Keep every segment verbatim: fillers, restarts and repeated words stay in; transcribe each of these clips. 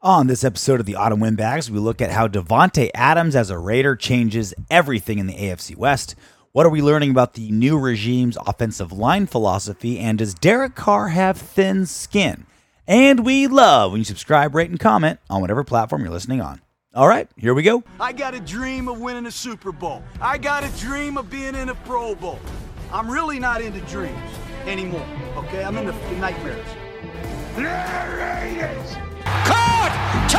On this episode of the Autumn Windbags, we look at how Davante Adams as a Raider changes everything in the A F C West. What are we learning about the new regime's offensive line philosophy? And does Derek Carr have thin skin? And we love when you subscribe, rate, and comment on whatever platform you're listening on. All right, here we go. I got a dream of winning a Super Bowl. I got a dream of being in a Pro Bowl. I'm really not into dreams anymore, okay? I'm into nightmares. The Raiders! Caught!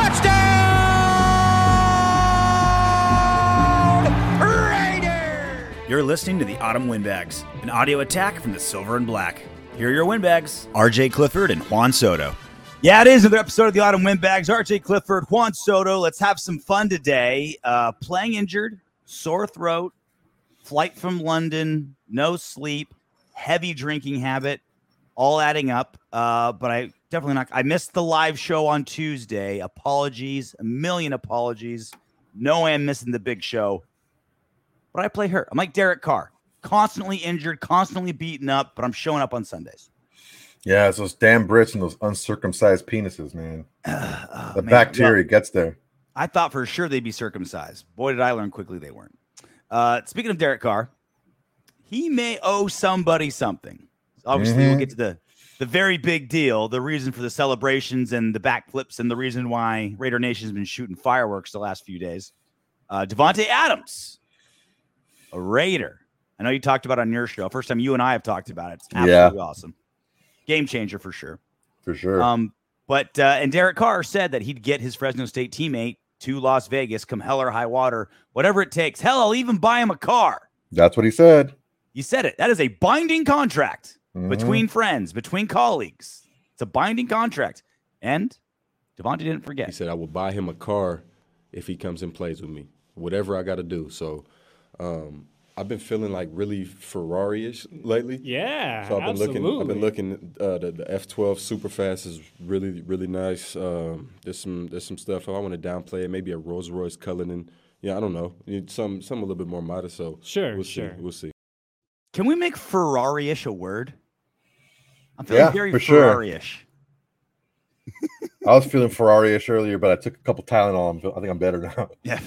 Touchdown! Raiders! You're listening to the Autumn Windbags, an audio attack from the Silver and Black. Here are your Windbags, R J Clifford and Juan Soto. Yeah, it is another episode of the Autumn Windbags. R J Clifford, Juan Soto. Let's have some fun today. Uh, playing injured, sore throat, flight from London, no sleep, heavy drinking habit, all adding up. Uh, but I definitely not. I missed the live show on Tuesday. Apologies, a million apologies. No way I'm missing the big show. But I play hurt. I'm like Derek Carr, constantly injured, constantly beaten up, but I'm showing up on Sundays. Yeah, it's those damn Brits and those uncircumcised penises, man. Uh, oh, the man. bacteria well, gets there. I thought for sure they'd be circumcised. Boy, did I learn quickly they weren't. Uh, speaking of Derek Carr, he may owe somebody something. Obviously, mm-hmm. we'll get to the, the very big deal, the reason for the celebrations and the backflips and the reason why Raider Nation has been shooting fireworks the last few days. Uh, Davante Adams, a Raider. I know you talked about it on your show. First time you and I have talked about it. It's absolutely yeah. awesome. Game changer for sure. For sure. Um, but, uh, and Derek Carr said that he'd get his Fresno State teammate to Las Vegas, come hell or high water, whatever it takes. Hell, I'll even buy him a car. That's what he said. You said it. That is a binding contract mm-hmm. between friends, between colleagues. It's a binding contract. And Davante didn't forget. He said, I will buy him a car if he comes and plays with me, whatever I got to do. So, um, I've been feeling like really Ferrari-ish lately. Yeah, so I've been absolutely. looking. I've been looking. Uh, the, the F twelve Superfast is really, really nice. Um, there's some, there's some stuff. If I want to downplay it, maybe a Rolls Royce Cullinan. Yeah, I don't know. Some, some a little bit more modest. So sure, we'll sure. see. We'll see. Can we make Ferrari-ish a word? I'm feeling yeah, very for Ferrari-ish. Sure. I was feeling Ferrari-ish earlier, but I took a couple Tylenol. I think I'm better now. Yeah.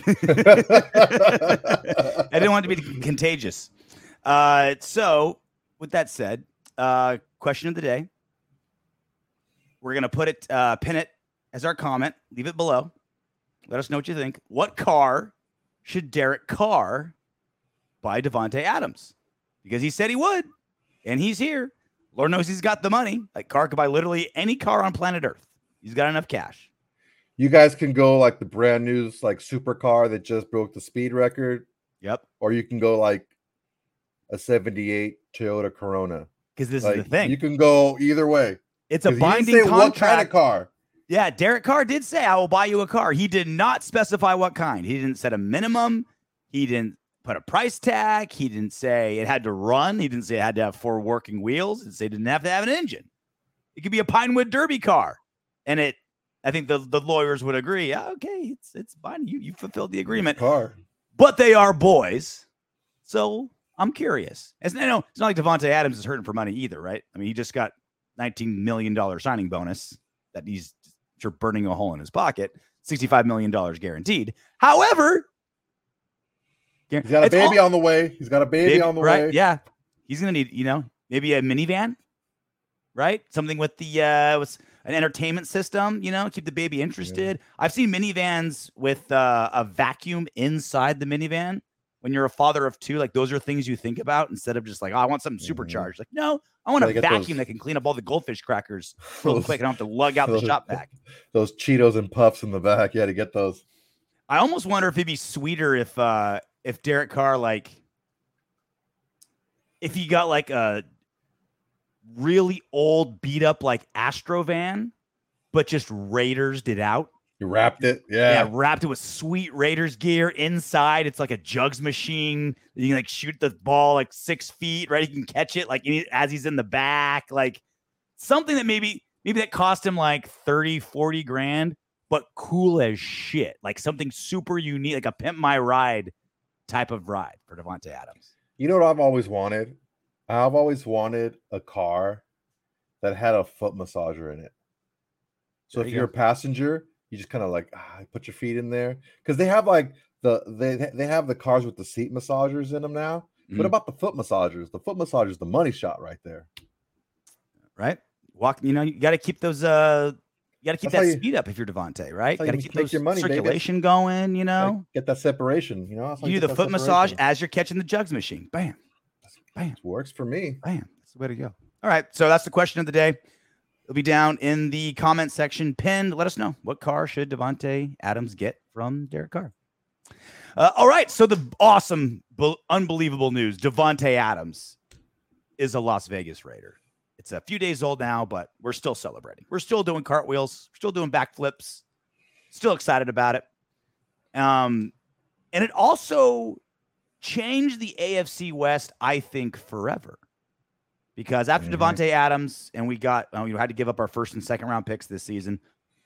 I didn't want it to be contagious. Uh, so, with that said, uh, question of the day. We're going to put it, uh, pin it as our comment. Leave it below. Let us know what you think. What car should Derek Carr buy Davante Adams? Because he said he would, and he's here. Lord knows he's got the money. Like, Carr could buy literally any car on planet Earth. He's got enough cash. You guys can go like the brand new like supercar that just broke the speed record. Yep. Or you can go like a seventy-eight Toyota Corona. Because this like, is the thing. You can go either way. It's a binding he didn't say contract. What kind of car? Yeah, Derek Carr did say, I will buy you a car. He did not specify what kind. He didn't set a minimum. He didn't put a price tag. He didn't say it had to run. He didn't say it had to have four working wheels. He didn't say it didn't have to have an engine. It could be a Pinewood Derby car. And it, I think the, the lawyers would agree. Yeah, okay, it's it's fine. You you fulfilled the agreement. Car. But they are boys. So I'm curious. It's, you know, it's not like Davante Adams is hurting for money either, right? I mean, he just got nineteen million dollars signing bonus that he's sure burning a hole in his pocket. sixty-five million dollars guaranteed. However, he's got a baby all, on the way. He's got a baby big, on the right? way. Yeah. He's going to need, you know, maybe a minivan, right? Something with the, uh, with an entertainment system, you know, keep the baby interested. Yeah. I've seen minivans with uh, a vacuum inside the minivan. When you're a father of two, like those are things you think about instead of just like, oh, I want something supercharged. Mm-hmm. Like, no, I want a vacuum those, that can clean up all the goldfish crackers real those, quick. I don't have to lug out those, the shop vac. Those Cheetos and Puffs in the back. Yeah, to get those. I almost wonder if it'd be sweeter if uh, if Derek Carr, like, if he got like a really old, beat up like Astro van, but just Raiders did out. You wrapped it, yeah. Yeah, wrapped it with sweet Raiders gear inside. It's like a jugs machine. You can like shoot the ball like six feet, right? You can catch it like as he's in the back. Like something that maybe maybe that cost him like thirty, forty grand, but cool as shit. Like something super unique, like a Pimp My Ride type of ride for Davante Adams. You know what I've always wanted? I've always wanted a car that had a foot massager in it. So there if you you're go. a passenger, you just kind of like ah, put your feet in there because they have like the they they have the cars with the seat massagers in them now. Mm-hmm. What about the foot massagers? The foot massagers, the money shot right there. Right, walk. You know, you got to keep those. Uh, you got to keep That's that you, speed up if you're Devontae, right? Got to keep those your money, circulation baby. going. You know, like, get that separation. You know, you do the foot massage as you're catching the jugs machine. Bam, bam, works for me. Bam, that's the way to go. All right, so that's the question of the day. It'll be down in the comment section, pinned. Let us know, what car should Davante Adams get from Derek Carr? Uh, all right, so the awesome, unbelievable news: Davante Adams is a Las Vegas Raider. It's a few days old now, but we're still celebrating. We're still doing cartwheels. We're still doing backflips. Still excited about it. Um, and it also changed the A F C West, I think, forever. Because after mm-hmm. Davante Adams, and we got, uh, we had to give up our first and second round picks this season.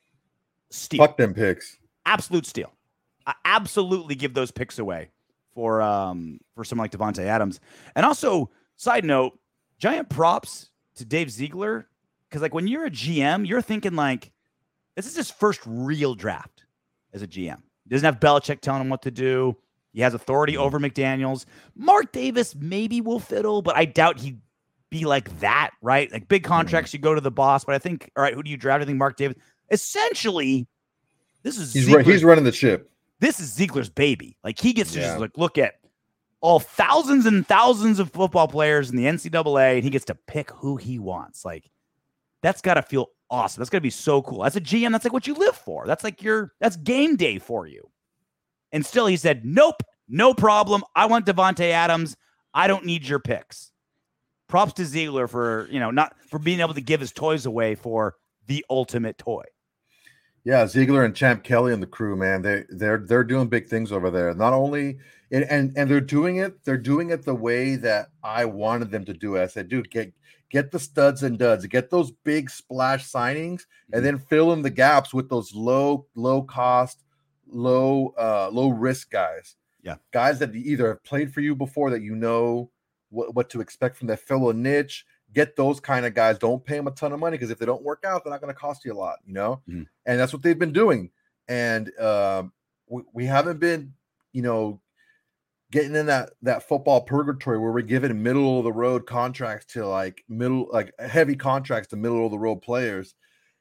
Steal. Fuck them picks. Absolute steal. I absolutely give those picks away for um for someone like Davante Adams. And also, side note, giant props to Dave Ziegler. Because like when you're a G M, you're thinking like, this is his first real draft as a G M. He doesn't have Belichick telling him what to do. He has authority over McDaniels. Mark Davis maybe will fiddle, but I doubt he'd be like that, right? Like big contracts, you go to the boss. But I think, all right, who do you draft? I think Mark Davis. Essentially, this is he's, right, he's running the ship. This is Ziegler's baby. Like he gets to yeah. just like look at all thousands and thousands of football players in the N C double A, and he gets to pick who he wants. Like that's got to feel awesome. That's got to be so cool. As a G M, that's like what you live for. That's like your that's game day for you. And still, he said, "Nope, no problem. I want Davante Adams. I don't need your picks." Props to Ziegler for, you know, not for being able to give his toys away for the ultimate toy. Yeah, Ziegler and Champ Kelly and the crew, man, they they're they're doing big things over there. Not only and and, and they're doing it, they're doing it the way that I wanted them to do it. I said, dude, get get the studs and duds, get those big splash signings, mm-hmm. and then fill in the gaps with those low, low cost, low, uh, low risk guys. Yeah, guys that either have played for you before that you know what, what to expect from that fill a niche. Get those kind of guys. Don't pay them a ton of money because if they don't work out, they're not going to cost you a lot, you know? Mm-hmm. And that's what they've been doing. And um, we, we haven't been, you know, getting in that that football purgatory where we're giving middle of the road contracts to like middle, like heavy contracts to middle of the road players.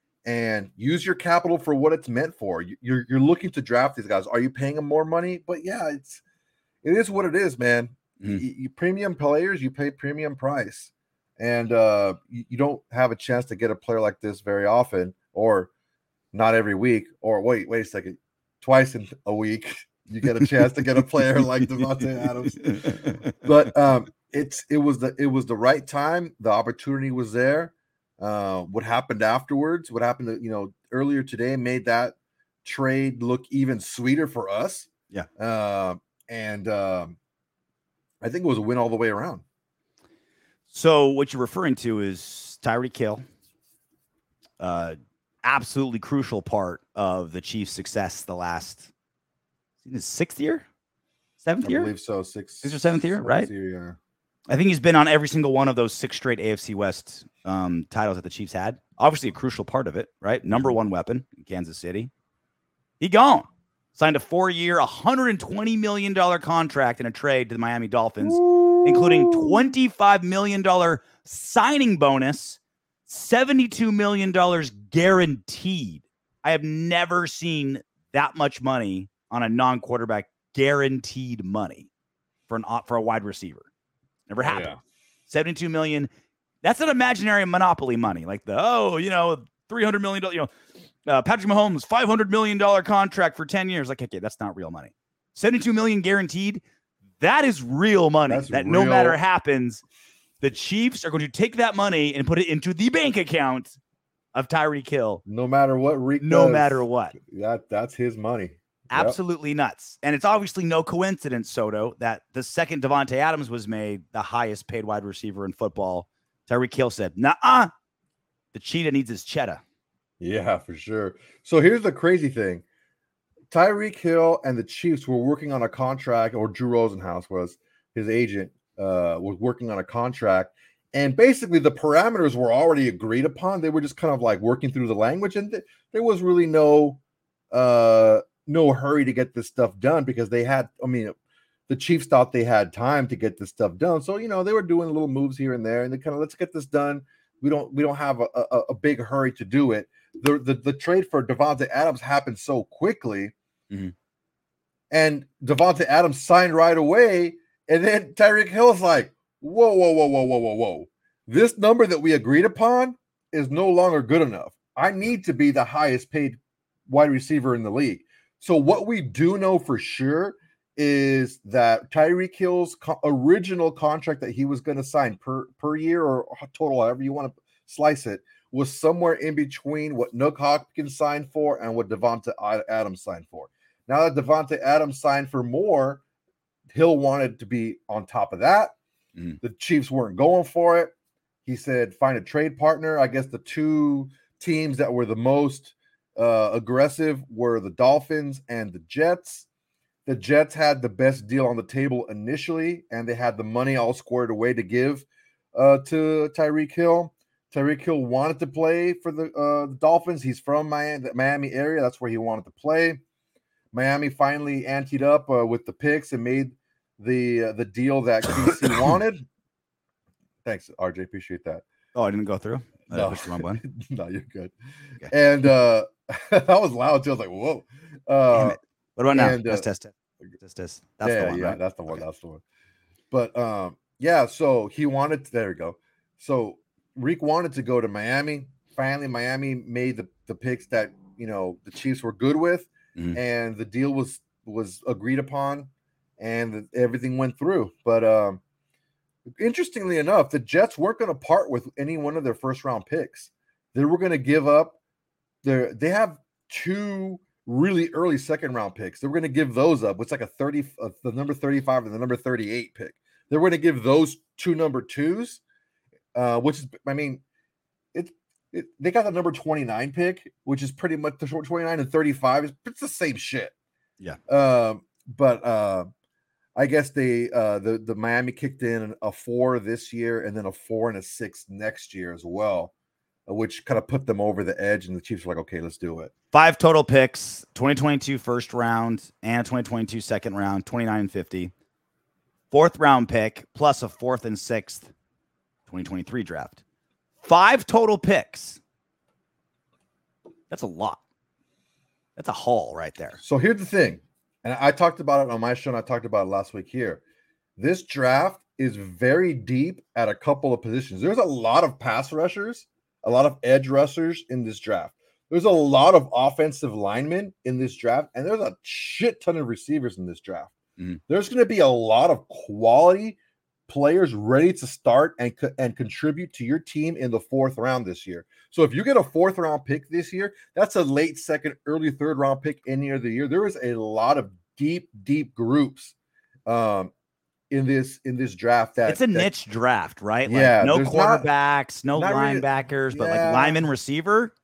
And use your capital for what it's meant for. You're you're looking to draft these guys. Are you paying them more money? But yeah, it's it is what it is, man. Mm-hmm. You, you premium players, you pay premium price. And uh, you, you don't have a chance to get a player like this very often, or not every week, or wait, wait a second, twice in a week you get a chance to get a player like Davante Adams. But um, it's it was the it was the right time. The opportunity was there. Uh, what happened afterwards? What happened? To, you know, earlier today made that trade look even sweeter for us. Yeah, uh, and um, I think it was a win all the way around. So what you're referring to is Tyreek Hill, uh, absolutely crucial part of the Chiefs' success the last his sixth year, seventh year? I believe so, sixth, sixth or seventh year, right? Year, yeah. I think he's been on every single one of those six straight A F C West um, titles that the Chiefs had. Obviously, a crucial part of it, right? Number one weapon in Kansas City. He gone. Signed a four-year, one hundred twenty million dollars contract in a trade to the Miami Dolphins, Ooh. including twenty-five million dollars signing bonus, seventy-two million dollars guaranteed. I have never seen that much money on a non-quarterback, guaranteed money for an for a wide receiver. Never happened. Oh, yeah. seventy-two million dollars. That's an imaginary monopoly money, like the, oh, you know, three hundred million dollars, you know, Uh, Patrick Mahomes, five hundred million dollars contract for ten years. Like, okay, that's not real money. seventy-two million dollars guaranteed. That is real money. That's that real. No matter happens, the Chiefs are going to take that money and put it into the bank account of Tyreek Hill. No matter what Reek No does, matter what. That, that's his money. Absolutely yep. nuts. And it's obviously no coincidence, Soto, that the second Davante Adams was made the highest paid wide receiver in football. Tyreek Hill said, nah, the cheetah needs his cheddar. Yeah, for sure. So here's the crazy thing. Tyreek Hill and the Chiefs were working on a contract, or Drew Rosenhaus was his agent, uh, was working on a contract. And basically the parameters were already agreed upon. They were just kind of like working through the language. And th- there was really no uh, no hurry to get this stuff done because they had, I mean, the Chiefs thought they had time to get this stuff done. So, you know, they were doing little moves here and there and they kind of, let's get this done. We don't, we don't have a, a, a big hurry to do it. The, the, the trade for Davante Adams happened so quickly mm-hmm. and Davante Adams signed right away. And then Tyreek Hill's like, whoa, whoa, whoa, whoa, whoa, whoa, whoa. This number that we agreed upon is no longer good enough. I need to be the highest paid wide receiver in the league. So what we do know for sure is that Tyreek Hill's co- original contract that he was going to sign per, per year or total, however you want to slice it, was somewhere in between what Nuk Hopkins signed for and what Davante Adams signed for. Now that Davante Adams signed for more, Hill wanted to be on top of that. Mm. The Chiefs weren't going for it. He said, find a trade partner. I guess the two teams that were the most uh, aggressive were the Dolphins and the Jets. The Jets had the best deal on the table initially, and they had the money all squared away to give uh, to Tyreek Hill. Tyreek Hill wanted to play for the, uh, the Dolphins. He's from Miami, the Miami area. That's where he wanted to play. Miami finally anteed up uh, with the picks and made the uh, the deal that K C wanted. Thanks, R J. Appreciate that. Oh, I didn't go through? I No. pushed the wrong button. No, you're good. Okay. And uh, that was loud too. I was like, whoa. Uh, Damn it. What about now? and, uh, test, test, test. Test, test. That's yeah, the one, yeah, right? that's the one. Okay. That's the one. But um, yeah, so he wanted to, there we go. So Reek wanted to go to Miami. Finally, Miami made the, the picks that you know the Chiefs were good with, Mhm. and the deal was was agreed upon, and the, everything went through. But um, interestingly enough, the Jets weren't going to part with any one of their first round picks. They were going to give up their. They have two really early second round picks. They were going to give those up. It's like a thirty, uh, the number thirty-five and the number thirty-eight pick. They were going to give those two number twos, uh, which is, I mean, it, it. They got the number twenty-nine pick, which is pretty much the twenty-nine and thirty-five. It's, it's the same shit. Yeah. Um, but uh, I guess they uh, the the Miami kicked in a four this year and then a four and a six next year as well, which kind of put them over the edge. And the Chiefs were like, okay, let's do it. Five total picks, twenty twenty-two first round and twenty twenty-two second round, twenty-nine and fifty. Fourth round pick plus a fourth and sixth twenty twenty-three draft. Five total picks. That's a lot. That's a haul right there. So here's the thing. And I talked about it on my show, and I talked about it last week here. This draft is very deep at a couple of positions. There's a lot of pass rushers, a lot of edge rushers in this draft. There's a lot of offensive linemen in this draft, and there's a shit ton of receivers in this draft. Mm-hmm. There's going to be a lot of quality players ready to start and, co- and contribute to your team in the fourth round this year. So if you get a fourth round pick this year, that's a late second, early third round pick any other year. There is a lot of deep, deep groups um, in this in this draft. That it's a that, niche draft, right? Like Yeah, no there's quarterbacks, no not really- linebackers, but yeah. like lineman receiver.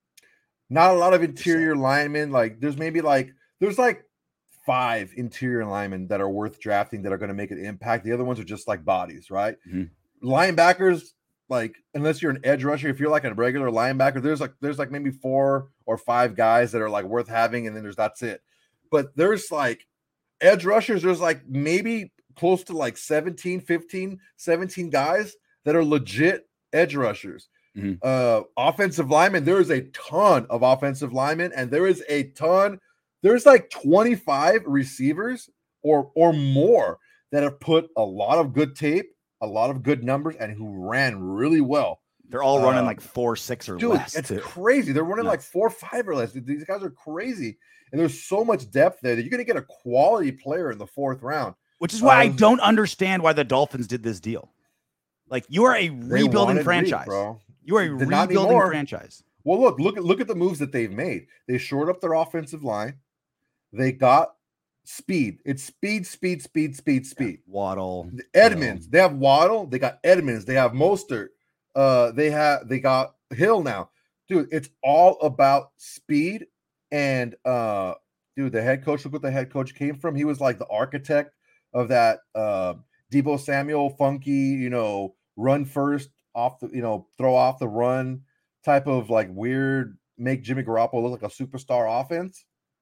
Not a lot of interior linemen. Like there's maybe like there's like five interior linemen that are worth drafting that are going to make an impact. The other ones are just like bodies, right? Mm-hmm. Linebackers, like unless you're an edge rusher, if you're like a regular linebacker, there's like there's like maybe four or five guys that are like worth having, and then there's that's it. But there's like edge rushers, there's like maybe close to like seventeen, fifteen, seventeen guys that are legit edge rushers. Mm-hmm. Uh, offensive linemen, there is a ton of offensive linemen, and there is a ton. There's like twenty-five receivers or or more that have put a lot of good tape, a lot of good numbers, and who ran really well. They're all running Uh, like four, six or Dude, less. it's too. crazy. They're running Nuts. like four, five or less. These guys are crazy, and there's so much depth there that you're going to get a quality player in the fourth round. Which is why I Um, don't understand why the Dolphins did this deal. Like you are a They rebuilding wanted Reed, franchise, bro. you are a Did not rebuilding anymore. franchise. Well, look, look at look at the moves that they've made. They shored up their offensive line. They got speed. It's speed, speed, speed, speed, speed. Waddle, Edmonds. They have Waddle. They got Edmonds. They have Mostert. Uh, they have they got Hill now. Dude, it's all about speed. And uh, dude, the head coach, look what the head coach came from. He was like the architect of that uh Deebo Samuel funky, you know, run first off the, you know, throw off the run type of like weird, make Jimmy Garoppolo look like a superstar offense.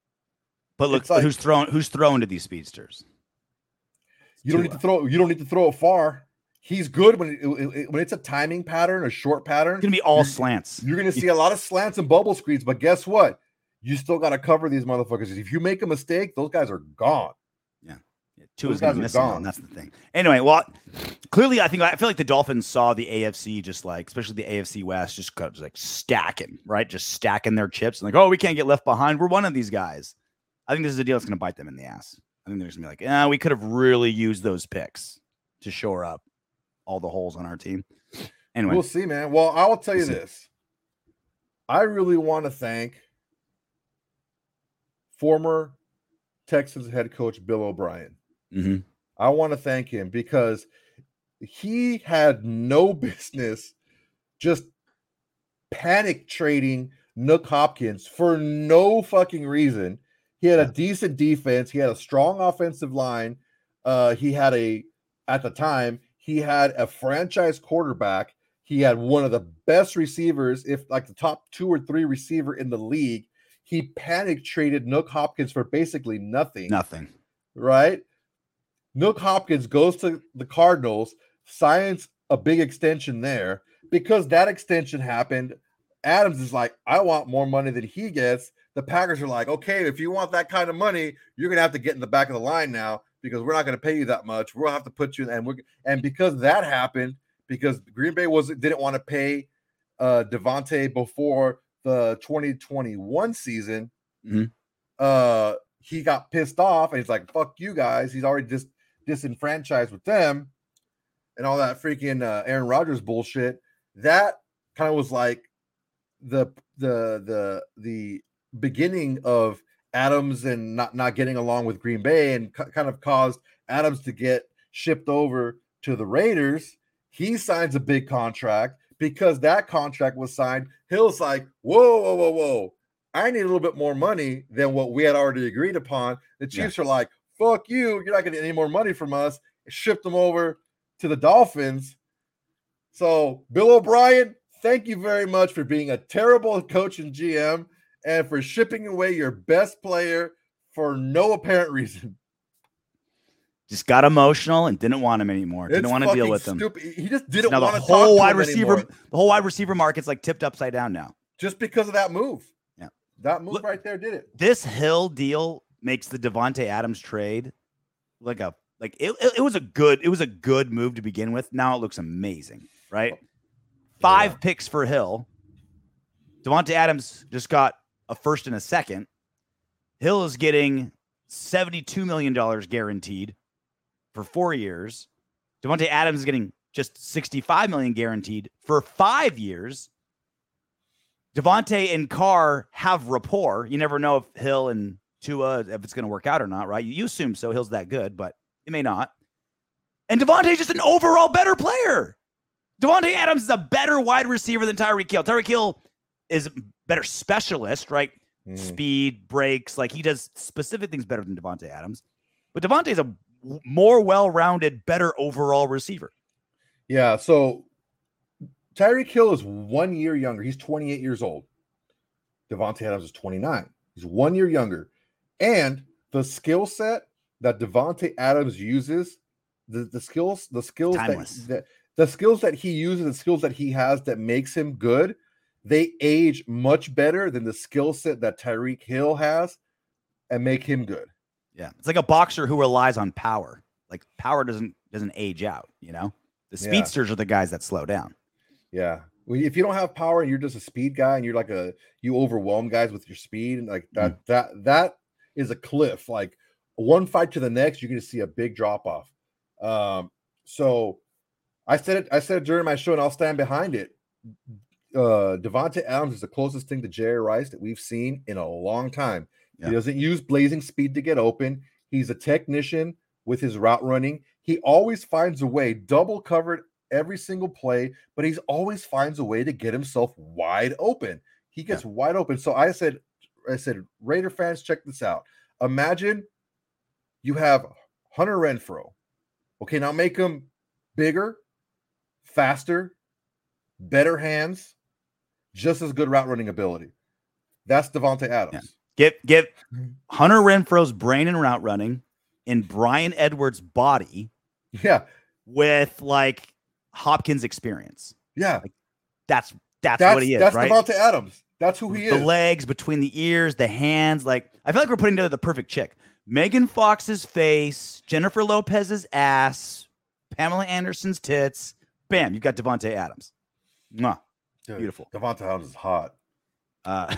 But look, like, who's throwing who's throwing to these speedsters? You don't need to throw. You don't need to throw it far. He's good when it, when it's a timing pattern, a short pattern. It's gonna be all you're, slants. You're gonna see a lot of slants and bubble screens. But guess what? You still got to cover these motherfuckers. If you make a mistake, those guys are gone. Yeah, yeah Tua is gonna miss them. That's the thing. Anyway, well, clearly, I think I feel like the Dolphins saw the A F C just like, especially the A F C West, just, just like stacking, right? Just stacking their chips and like, oh, we can't get left behind. We're one of these guys. I think this is a deal that's gonna bite them in the ass. I think they're just gonna be like, yeah, we could have really used those picks to shore up all the holes on our team. Anyway, we'll see, man. Well, I will tell you we'll this. I really want to thank former Texans head coach Bill O'Brien. Mm-hmm. I want to thank him because he had no business just panic trading Nuk Hopkins for no fucking reason. He had a decent defense. He had a strong offensive line. Uh, he had a, at the time, he had a franchise quarterback. He had one of the best receivers, if like the top two or three receiver in the league. He panic traded Nuk Hopkins for basically nothing. Nothing. Right? Nuk Hopkins goes to the Cardinals, signs a big extension there. Because that extension happened, Adams is like, I want more money than he gets. The Packers are like, okay, if you want that kind of money, you're going to have to get in the back of the line now because we're not going to pay you that much. We'll have to put you in. And, we're, and because that happened, because Green Bay was didn't want to pay uh, Devontae before the twenty twenty-one season, mm-hmm. uh, he got pissed off. And he's like, fuck you guys. He's already dis- disenfranchised with them and all that freaking uh, Aaron Rodgers bullshit. That kind of was like the the the the beginning of Adams and not, not getting along with Green Bay and c- kind of caused Adams to get shipped over to the Raiders. He signs a big contract. Because that contract was signed, Hill's like, whoa, whoa, whoa, whoa. I need a little bit more money than what we had already agreed upon. The Chiefs yeah. are like, fuck you. You're not going to get any more money from us. Shipped them over to the Dolphins. So, Bill O'Brien, thank you very much for being a terrible coach and G M and for shipping away your best player for no apparent reason. Just got emotional and didn't want him anymore. Didn't it's want to deal with him. Stupid. He just didn't now want the to whole talk wide to receiver, anymore. the whole wide receiver market's like tipped upside down now. Just because of that move. Yeah, that move Look, right there did it. This Hill deal makes the Devontae Adams trade like a like it, it. It was a good. It was a good move to begin with. Now it looks amazing, right? Five yeah. picks for Hill. Devontae Adams just got a first and a second. Hill is getting seventy-two million dollars guaranteed for four years. Devontae Adams is getting just sixty-five million dollars guaranteed for five years. Devontae and Carr have rapport. You never know if Hill and Tua, if it's going to work out or not, right? You, you assume so. Hill's that good, but it may not. And Devontae's just an overall better player. Devontae Adams is a better wide receiver than Tyreek Hill. Tyreek Hill is a better specialist, right? Mm. Speed, breaks, like he does specific things better than Devontae Adams. But Devontae's a more well-rounded, better overall receiver. Yeah, so Tyreek Hill is one year younger. He's twenty-eight years old. Devontae Adams is twenty-nine. He's one year younger. And the skill set that Devontae Adams uses, the, the skills, the skills that, that the skills that he uses, the skills that he has that makes him good, they age much better than the skill set that Tyreek Hill has and make him good. Yeah. It's like a boxer who relies on power. Like power doesn't doesn't age out, you know? The speedsters yeah. are the guys that slow down. Yeah. Well, if you don't have power and you're just a speed guy and you're like a you overwhelm guys with your speed and like that, mm. that that is a cliff. Like one fight to the next, you're gonna see a big drop off. Um, so I said it, I said it during my show, and I'll stand behind it. Uh Devontae Adams is the closest thing to Jerry Rice that we've seen in a long time. Yeah. He doesn't use blazing speed to get open. He's a technician with his route running. He always finds a way, double covered every single play, but he's always finds a way to get himself wide open. He gets yeah. wide open. So I said, I said, Raider fans, check this out. Imagine you have Hunter Renfrow. Okay, now make him bigger, faster, better hands, just as good route running ability. That's Devontae Adams. Get get Hunter Renfro's brain and route running in Brian Edwards' body. Yeah. With like Hopkins experience. Yeah. Like, that's, that's that's what he is, that's right? Davante Adams. That's who he the is. The legs between the ears, the hands. Like, I feel like we're putting together the perfect chick. Megan Fox's face, Jennifer Lopez's ass, Pamela Anderson's tits. Bam, you've got Davante Adams. Mwah. Dude, beautiful. Davante Adams is hot. Uh,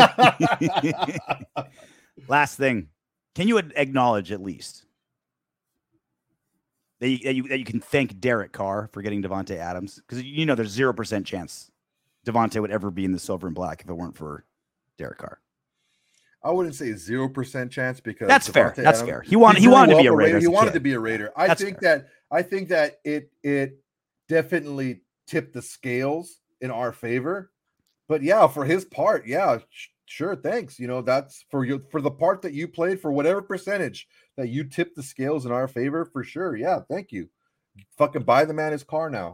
last thing. Can you acknowledge at least that you, that you, that you can thank Derek Carr for getting Davante Adams? Because you know there's zero percent chance Davante would ever be in the silver and black if it weren't for Derek Carr. I wouldn't say zero percent chance because that's Davante fair. That's Adams, fair. He wanted he wanted to be a Raider. He a wanted kid. to be a Raider. I that's think fair. that I think that it it definitely tipped the scales in our favor. But yeah, for his part, yeah, sh- sure, thanks. You know, that's for you for the part that you played, for whatever percentage that you tipped the scales in our favor, for sure. Yeah, thank you. Fucking buy the man his car now.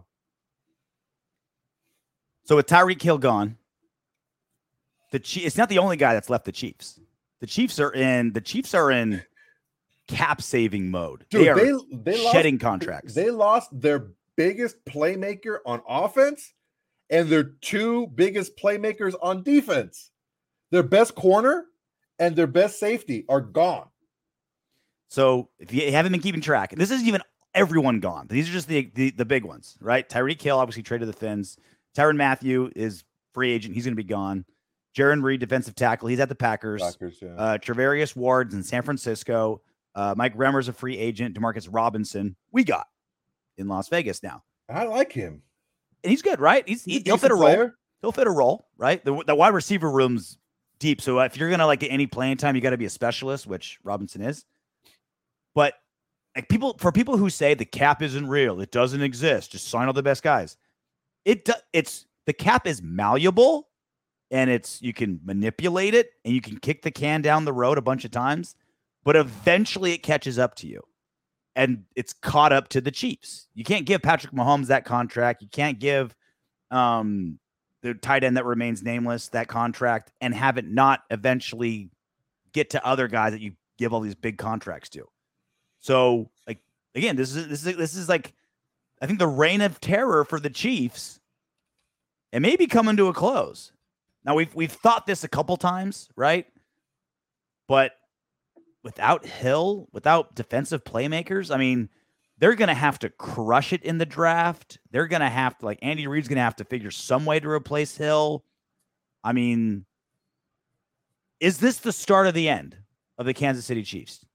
So with Tyreek Hill gone, the Chiefs, it's not the only guy that's left the Chiefs. The Chiefs are in the Chiefs are in cap saving mode. Dude, they are they, they shedding lost, contracts. They lost their biggest playmaker on offense and their two biggest playmakers on defense. Their best corner and their best safety are gone. So if you haven't been keeping track, this isn't even everyone gone. These are just the the, the big ones, right? Tyreek Hill obviously traded the Fins. Tyrann Mathieu is free agent. He's going to be gone. Jaron Reed, defensive tackle. He's at the Packers. Packers yeah. uh, Travarius Ward's in San Francisco. Uh, Mike Remmer's a free agent. Demarcus Robinson, we got in Las Vegas now. I like him. And he's good, right? He's, He's he, he'll fit a player. role. He'll fit a role, right? The, the wide receiver room's deep. So if you're going to like get any playing time, you got to be a specialist, which Robinson is. But like people, for people who say the cap isn't real, it doesn't exist, just sign all the best guys. It do, it's the cap is malleable, and it's you can manipulate it, and you can kick the can down the road a bunch of times, but eventually it catches up to you, and it's caught up to the Chiefs. You can't give Patrick Mahomes that contract. You can't give um, the tight end that remains nameless that contract and have it not eventually get to other guys that you give all these big contracts to. So, like again, this is this is this is like I think the reign of terror for the Chiefs. It may be coming to a close. Now we've we've thought this a couple times, right? But without Hill, without defensive playmakers, I mean, they're going to have to crush it in the draft. They're going to have to, like, Andy Reid's going to have to figure some way to replace Hill. I mean, is this the start of the end of the Kansas City Chiefs?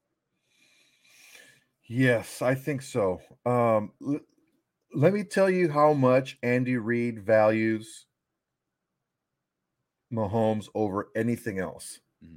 Yes, I think so. Um, l- let me tell you how much Andy Reid values Mahomes over anything else. Mm-hmm.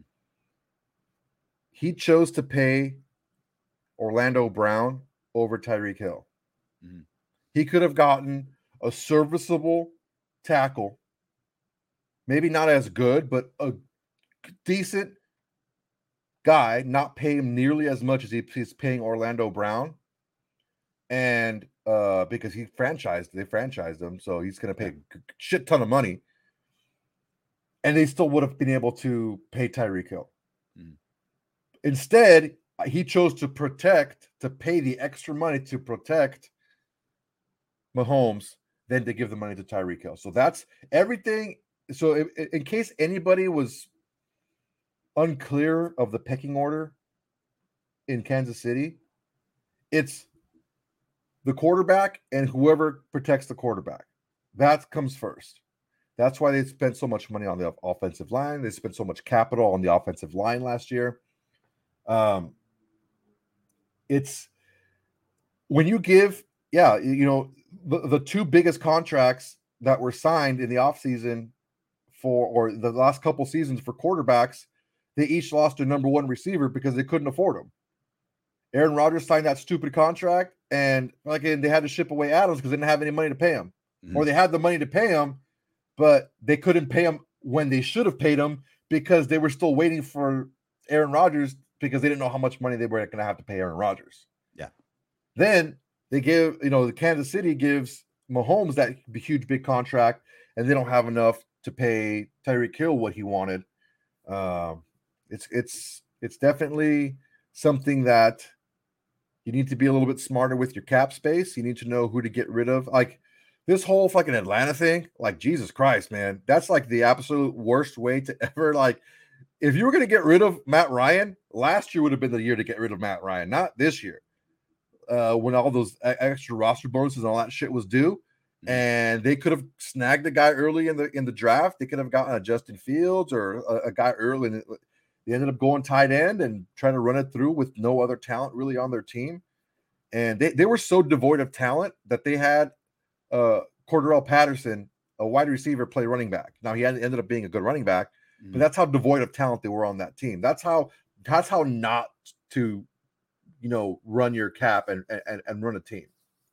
He chose to pay Orlando Brown over Tyreek Hill. Mm-hmm. He could have gotten a serviceable tackle, maybe not as good, but a decent guy, not pay him nearly as much as he, he's paying Orlando Brown. And uh, because he franchised, they franchised him, so he's going to pay a shit ton of money. And they still would have been able to pay Tyreek Hill. Mm. Instead, he chose to protect, to pay the extra money to protect Mahomes than to give the money to Tyreek Hill. So that's everything. So in, in case anybody was unclear of the pecking order in Kansas City, it's the quarterback and whoever protects the quarterback. That comes first. That's why they spent so much money on the offensive line. They spent so much capital on the offensive line last year. Um, it's when you give, yeah, you know, the, the two biggest contracts that were signed in the offseason for, or the last couple seasons for quarterbacks, they each lost their number one receiver because they couldn't afford him. Aaron Rodgers signed that stupid contract, and like they had to ship away Adams because they didn't have any money to pay him. Mm-hmm. Or they had the money to pay him, but they couldn't pay him when they should have paid him because they were still waiting for Aaron Rodgers because they didn't know how much money they were going to have to pay Aaron Rodgers. Yeah. Then they give, you know, the Kansas City gives Mahomes that huge, big contract, and they don't have enough to pay Tyreek Hill what he wanted. Um, it's it's it's definitely something that you need to be a little bit smarter with your cap space. You need to know who to get rid of. Like this whole fucking Atlanta thing, like Jesus Christ, man, that's like the absolute worst way to ever like. If you were going to get rid of Matt Ryan, last year would have been the year to get rid of Matt Ryan, not this year. Uh, when all those extra roster bonuses and all that shit was due, and they could have snagged a guy early in the in the draft. They could have gotten a Justin Fields or a, a guy early. And they ended up going tight end and trying to run it through with no other talent really on their team. And they, they were so devoid of talent that they had uh, Cordarrelle Patterson, a wide receiver, play running back. Now he had, ended up being a good running back, mm-hmm. but that's how devoid of talent they were on that team. That's how that's how not to, you know, run your cap and and, and run a team.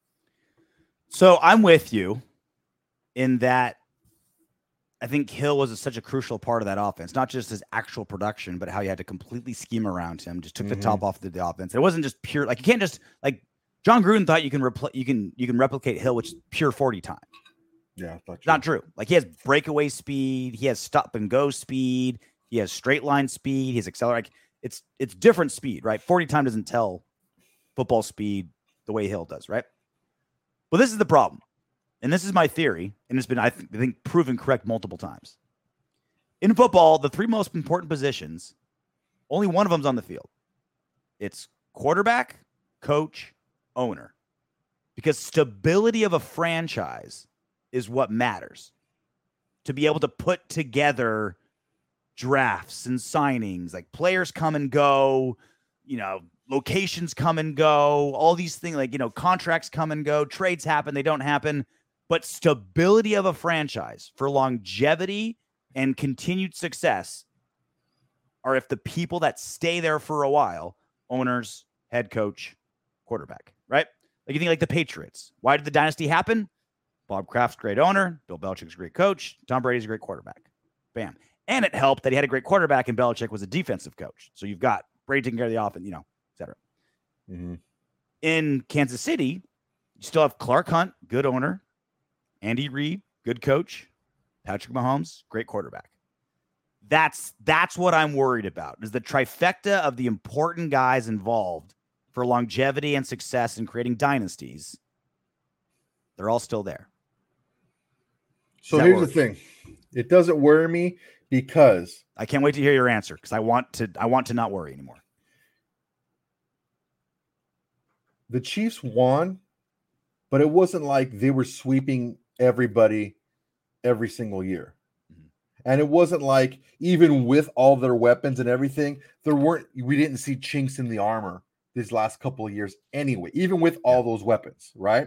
So I'm with you in that I think Hill was a, such a crucial part of that offense, not just his actual production, but how you had to completely scheme around him, just took mm-hmm. the top off the, the offense. It wasn't just pure, like you can't just like John Gruden thought you can repl- you can you can replicate Hill, which is pure forty time. Yeah, not true. Not true. Like he has breakaway speed, he has stop and go speed, he has straight line speed, he's accelerate. Like it's it's different speed, right? forty time doesn't tell football speed the way Hill does, right? Well, this is the problem, and this is my theory, and it's been, I think, I think, proven correct multiple times. In football, the three most important positions, only one of them's on the field. It's quarterback, coach, owner, because stability of a franchise is what matters. To be able to put together drafts and signings, like players come and go, you know, locations come and go, all these things, like, you know, contracts come and go, trades happen, they don't happen. But stability of a franchise for longevity and continued success are if the people that stay there for a while, owners, head coach, quarterback, right? Like you think like the Patriots. Why did the dynasty happen? Bob Kraft's a great owner, Bill Belichick's a great coach, Tom Brady's a great quarterback. Bam. And it helped that he had a great quarterback and Belichick was a defensive coach. So you've got Brady taking care of the offense, you know, et cetera. Mm-hmm. In Kansas City, you still have Clark Hunt, good owner, Andy Reid, good coach, Patrick Mahomes, great quarterback. That's that's what I'm worried about, is the trifecta of the important guys involved for longevity and success in creating dynasties. They're all still there. So here's worry? the thing. It doesn't worry me because I can't wait to hear your answer because I want to I want to not worry anymore. The Chiefs won, but it wasn't like they were sweeping everybody every single year. Mm-hmm. And it wasn't like even with all their weapons and everything, there weren't we didn't see chinks in the armor these last couple of years anyway, even with all yeah. those weapons, right?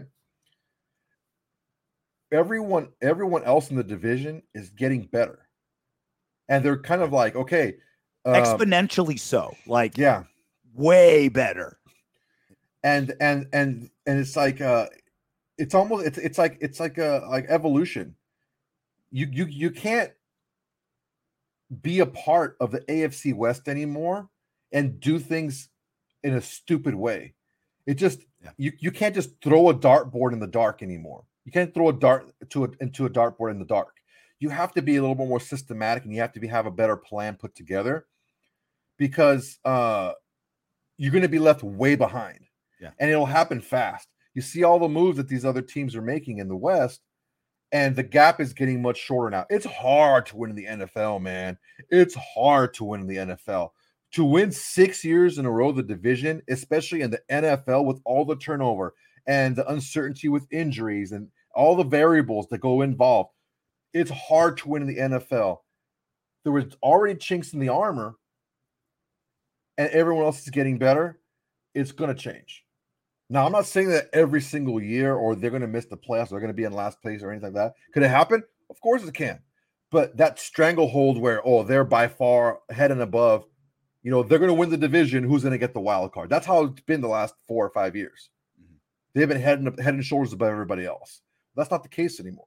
Everyone, everyone else in the division is getting better. And they're kind of like, okay. Um, exponentially so. Like, yeah, way better. And, and, and, and it's like, uh, it's almost, it's, it's like, it's like a, like evolution. You, you, you can't be a part of the A F C West anymore and do things in a stupid way. It just, yeah. you, you can't just throw a dartboard in the dark anymore. You can't throw a dart to a, into a dartboard in the dark. You have to be a little bit more systematic, and you have to be, have a better plan put together, because uh, you're going to be left way behind. Yeah. And it'll happen fast. You see all the moves that these other teams are making in the West, and the gap is getting much shorter now. It's hard to win in the N F L, man. It's hard to win in the N F L. To win six years in a row the division, especially in the N F L with all the turnover and the uncertainty with injuries and all the variables that go involved, it's hard to win in the N F L. There was already chinks in the armor, and everyone else is getting better. It's going to change. Now, I'm not saying that every single year or they're going to miss the playoffs, or they're going to be in last place or anything like that. Could it happen? Of course it can. But that stranglehold where, oh, they're by far head and above, you know, they're going to win the division, who's going to get the wild card? That's how it's been the last four or five years. Mm-hmm. They've been head and, head and shoulders above everybody else. That's not the case anymore.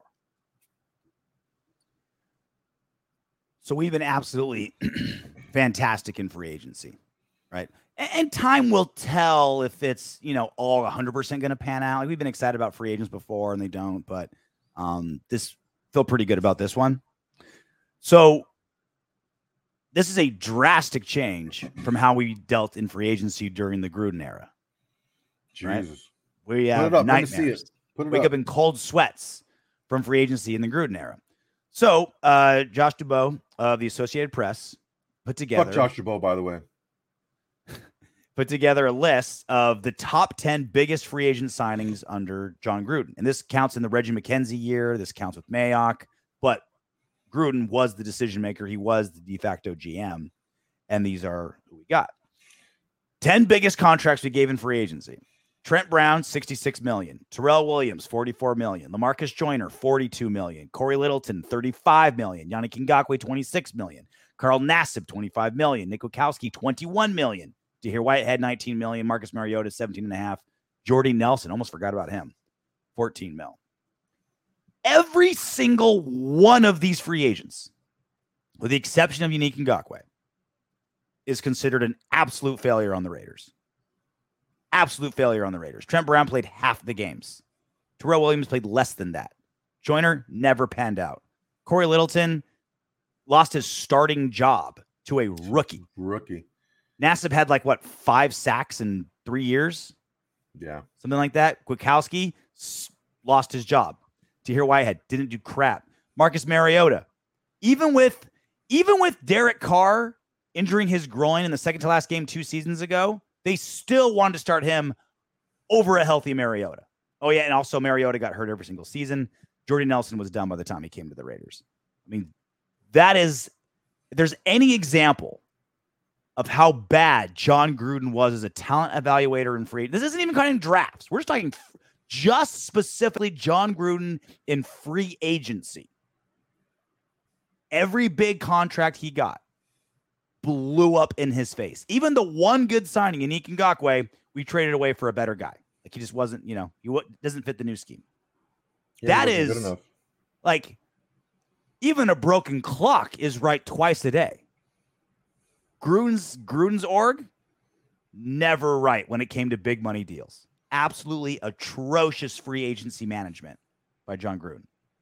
So we've been absolutely fantastic in free agency, right? And, and time will tell if it's, you know, all one hundred percent going to pan out. Like, we've been excited about free agents before, and they don't. But um, this feel pretty good about this one. So this is a drastic change from how we dealt in free agency during the Gruden era. Jesus. Right? We Put have it up. Let me see nightmares. it. Put it Wake up. up in cold sweats from free agency in the Gruden era. So uh, Josh Dubow of the Associated Press put together Fuck Josh Dubow, by the way. put together a list of the top ten biggest free agent signings under John Gruden. And this counts in the Reggie McKenzie year. This counts with Mayock. But Gruden was the decision maker. He was the de facto G M. And these are who we got. ten biggest contracts we gave in free agency. Trent Brown, sixty-six million dollars. Terrell Williams, forty-four million dollars. LaMarcus Joyner, forty-two million dollars. Corey Littleton, thirty-five million dollars. Yannick Ngakoue, twenty-six million dollars. Carl Nassib, twenty-five million dollars. Nick Wachowski, twenty-one million dollars. Tahir Whitehead, nineteen million dollars. Marcus Mariota, seventeen and a half. Jordy Nelson, almost forgot about him, fourteen mil. Every single one of these free agents, with the exception of Yannick Ngakoue, is considered an absolute failure on the Raiders. Absolute failure on the Raiders. Trent Brown played half the games. Terrell Williams played less than that. Joyner never panned out. Corey Littleton lost his starting job to a rookie. Rookie. Nassib had like, what, five sacks in three years? Yeah. Something like that. Kwiatkowski s- lost his job. Tahir Whitehead didn't do crap. Marcus Mariota. Even with, even with Derek Carr injuring his groin in the second to last game two seasons ago, they still wanted to start him over a healthy Mariota. Oh, yeah, and also Mariota got hurt every single season. Jordy Nelson was done by the time he came to the Raiders. I mean, that is, if there's any example of how bad John Gruden was as a talent evaluator and free, this isn't even counting drafts. We're just talking just specifically John Gruden in free agency. Every big contract he got blew up in his face. Even the one good signing, Yannick Ngakoue, we traded away for a better guy. Like, he just wasn't, you know, he w- doesn't fit the new scheme. Yeah, that he wasn't is good enough. like, even a broken clock is right twice a day. Gruden's Gruden's org, never right when it came to big money deals. Absolutely atrocious free agency management by John Gruden.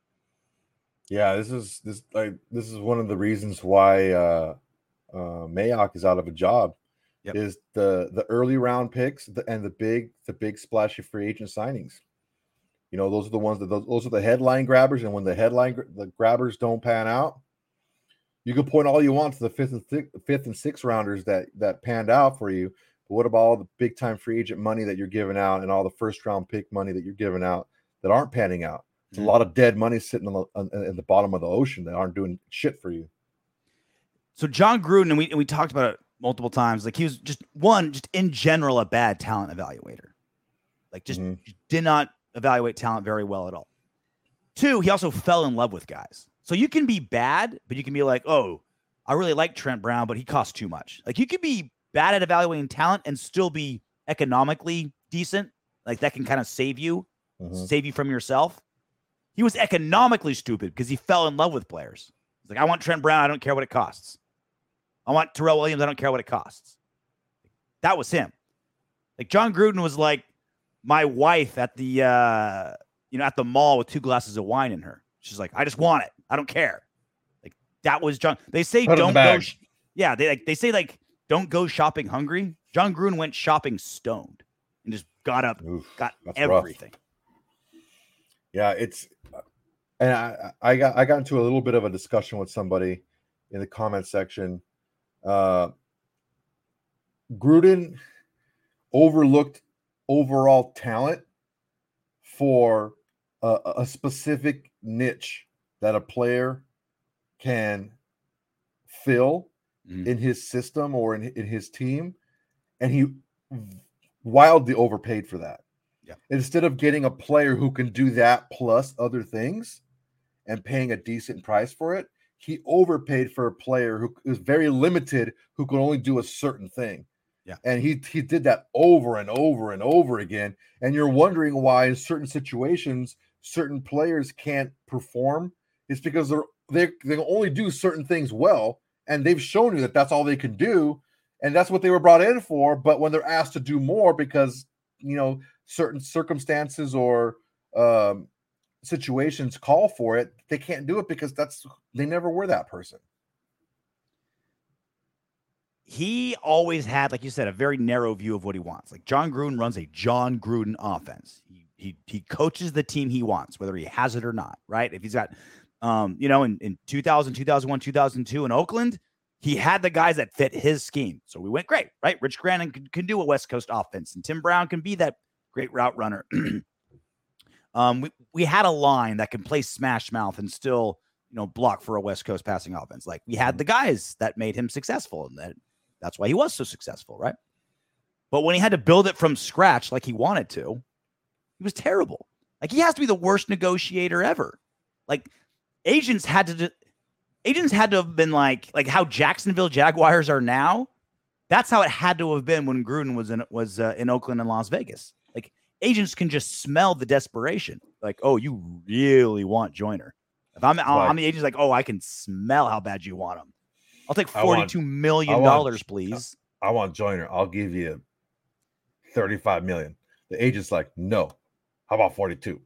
Yeah, this is this like this is one of the reasons why uh uh Mayock is out of a job. Yep. Is the the early round picks the, and the big the big splashy free agent signings. You know, those are the ones that those, those are the headline grabbers, and when the headline the grabbers don't pan out, you can point all you want to the fifth and th- fifth and sixth rounders that that panned out for you. But what about all the big time free agent money that you're giving out, and all the first round pick money that you're giving out that aren't panning out? It's Mm-hmm. a lot of dead money sitting on the, on, at the bottom of the ocean that aren't doing shit for you. So John Gruden, and we and we talked about it multiple times, like he was just one, just in general, a bad talent evaluator. Like just Mhm. did not evaluate talent very well at all. Two, he also fell in love with guys. So you can be bad, but you can be like, oh, I really like Trent Brown, but he costs too much. Like you could be bad at evaluating talent and still be economically decent. Like that can kind of save you, Mhm. save you from yourself. He was economically stupid because he fell in love with players. He's like, I want Trent Brown. I don't care what it costs. I want Terrell Williams. I don't care what it costs. That was him. Like John Gruden was like my wife at the, uh, you know, at the mall with two glasses of wine in her. She's like, I just want it. I don't care. Like that was John. They say Put it in don't the go. bag. Sh- yeah. They like, they say like, don't go shopping hungry. John Gruden went shopping stoned and just got up, Oof, got that's rough. everything. Yeah, it's and I, I got I got into a little bit of a discussion with somebody in the comment section. Uh, Gruden overlooked overall talent for a, a specific niche that a player can fill Mhm. in his system or in, in his team, and he wildly overpaid for that. Yeah. Instead of getting a player who can do that plus other things and paying a decent price for it, he overpaid for a player who is very limited, who can only do a certain thing. Yeah. And he he did that over and over and over again. And you're wondering why in certain situations certain players can't perform. It's because they're they they can only do certain things well, and they've shown you that that's all they can do, and that's what they were brought in for. But when they're asked to do more because you know certain circumstances or um, situations call for it, they can't do it because that's they never were that person. he always had, like you said, a very narrow view of what he wants. Like John Gruden runs a John Gruden offense. He he he coaches the team he wants, whether he has it or not, right? If he's got, um, you know, in, in two thousand, two thousand one, two thousand two in Oakland, he had the guys that fit his scheme. So we went great, right? Rich Gannon can, can do a West Coast offense, and Tim Brown can be that great route runner. um, we, we had a line that can play smash mouth and still, you know, block for a West Coast passing offense. Like we had the guys that made him successful, and that that's why he was so successful, right? But when he had to build it from scratch like he wanted to, he was terrible. Like he has to be the worst negotiator ever. Like agents had to, agents had to have been like, like how Jacksonville Jaguars are now. That's how it had to have been when Gruden was in was uh, in Oakland and Las Vegas. Like agents can just smell the desperation. Like, oh, you really want Joyner. If I'm, right. I'm the agent's like, oh, I can smell how bad you want him. I'll take forty-two million dollars, please. I want Joyner. I'll give you thirty-five million dollars. The agent's like, no. How about forty-two?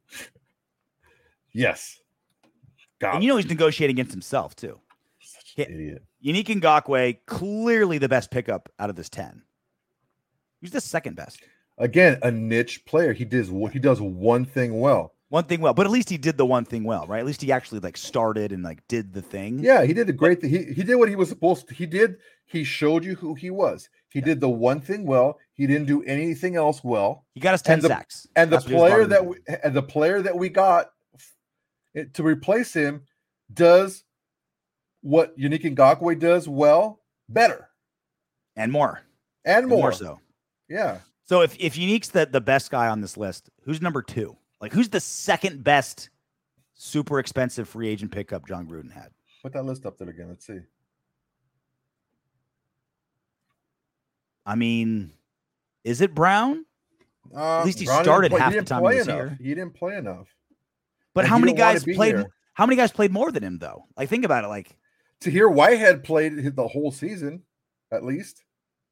Yes. Got and you know he's negotiating against himself, too. Such an idiot. Yannick Ngakoue, clearly the best pickup out of this ten. He's the second best. Again, a niche player. He does he does one thing well. One thing well, but at least he did the one thing well, right? At least he actually like started and like did the thing. Yeah, he did a great thing. He he did what he was supposed to. He did. He showed you who he was. He yeah. did the one thing well. He didn't do anything else well. He got us ten and the, sacks. And That's the player that we, and the player that we got to replace him does what Yannick Ngakoue does well, better, and more, and more, and more so. Yeah. So if if Yannick's the the best guy on this list, who's number two? Like, who's the second best super expensive free agent pickup John Gruden had? Put that list up there again. Let's see. I mean, is it Brown? Uh, At least he Brown started play, half the time he was enough. here. He didn't play enough. But and how many guys played? Here. How many guys played more than him, though? Like, think about it. Like, Tahir Whitehead played the whole season, at least.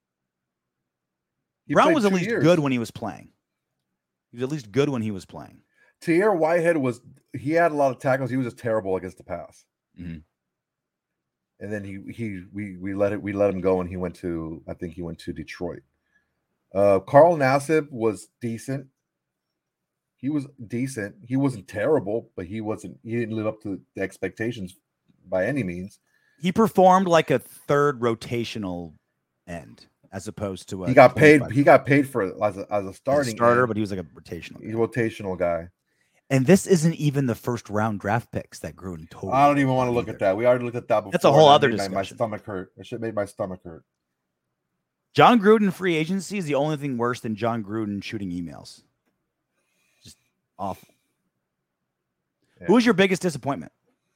He Brown was at least years. good when he was playing. He was at least good when he was playing. Tahir Whitehead was, he had a lot of tackles. He was just terrible against the pass. Mm-hmm. And then he, he, we, we let it, we let him go and he went to, I think he went to Detroit. Uh, Carl Nassib was decent. He was decent. He wasn't terrible, but he wasn't, he didn't live up to the expectations by any means. He performed like a third rotational end. As opposed to a he got paid. He got paid for as a as a starting as a starter, end. But he was like a rotational, guy. rotational guy. And this isn't even the first round draft picks that Gruden totally. I don't even want to look either. at that. We already looked at that before. That's a whole other discussion. My stomach hurt. It should made my stomach hurt. John Gruden free agency is the only thing worse than John Gruden shooting emails. Just awful. Yeah. Who was your biggest disappointment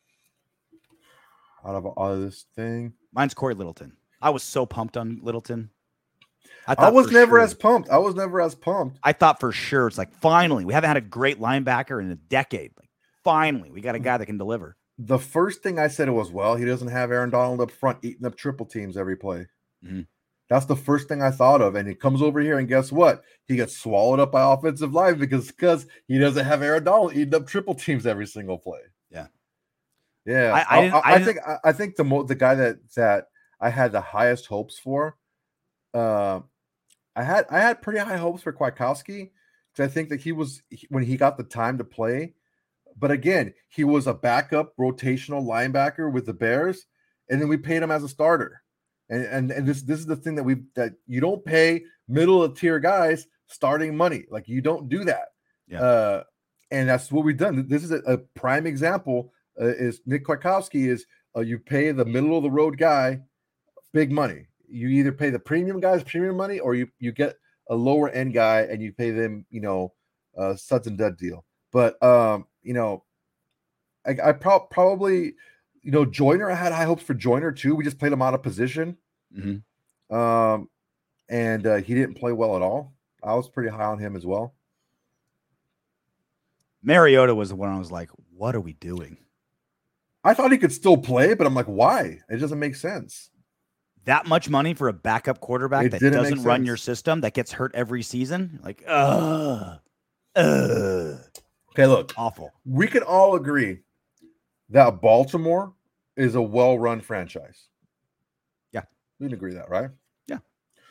out of all of this thing? Mine's Corey Littleton. I was so pumped on Littleton. I, I was never sure, as pumped. I was never as pumped. I thought for sure it's like, finally, we haven't had a great linebacker in a decade. Like, finally, we got a guy that can deliver. The first thing I said was, well, he doesn't have Aaron Donald up front eating up triple teams every play. Mm-hmm. That's the first thing I thought of. And he comes over here and guess what? He gets swallowed up by offensive line because, because he doesn't have Aaron Donald eating up triple teams every single play. Yeah. Yeah. I, I, I, I, I think, I, I think the mo- the guy that, that I had the highest hopes for, uh, I had I had pretty high hopes for Kwiatkowski because I think that he was when he got the time to play. But again, he was a backup rotational linebacker with the Bears, and then we paid him as a starter. And and, and this this is the thing that we that you don't pay middle of tier guys starting money. Like you don't do that. Yeah. Uh, and that's what we've done. This is a, a prime example. Uh, is Nick Kwiatkowski is uh, you pay the middle of the road guy big money. You either pay the premium guys premium money, or you, you get a lower end guy and you pay them, you know, uh, suds and dud deal. But um, you know, I, I pro- probably, you know, Joyner. I had high hopes for Joyner too. We just played him out of position, mm-hmm. um, and uh, he didn't play well at all. I was pretty high on him as well. Mariota was the one I was like, "What are we doing?" I thought he could still play, but I'm like, why? It doesn't make sense. That much money for a backup quarterback it that doesn't run your system, that gets hurt every season? Like, ugh. Ugh. Okay, look. Awful. We can all agree that Baltimore is a well-run franchise. Yeah. We can agree that, right?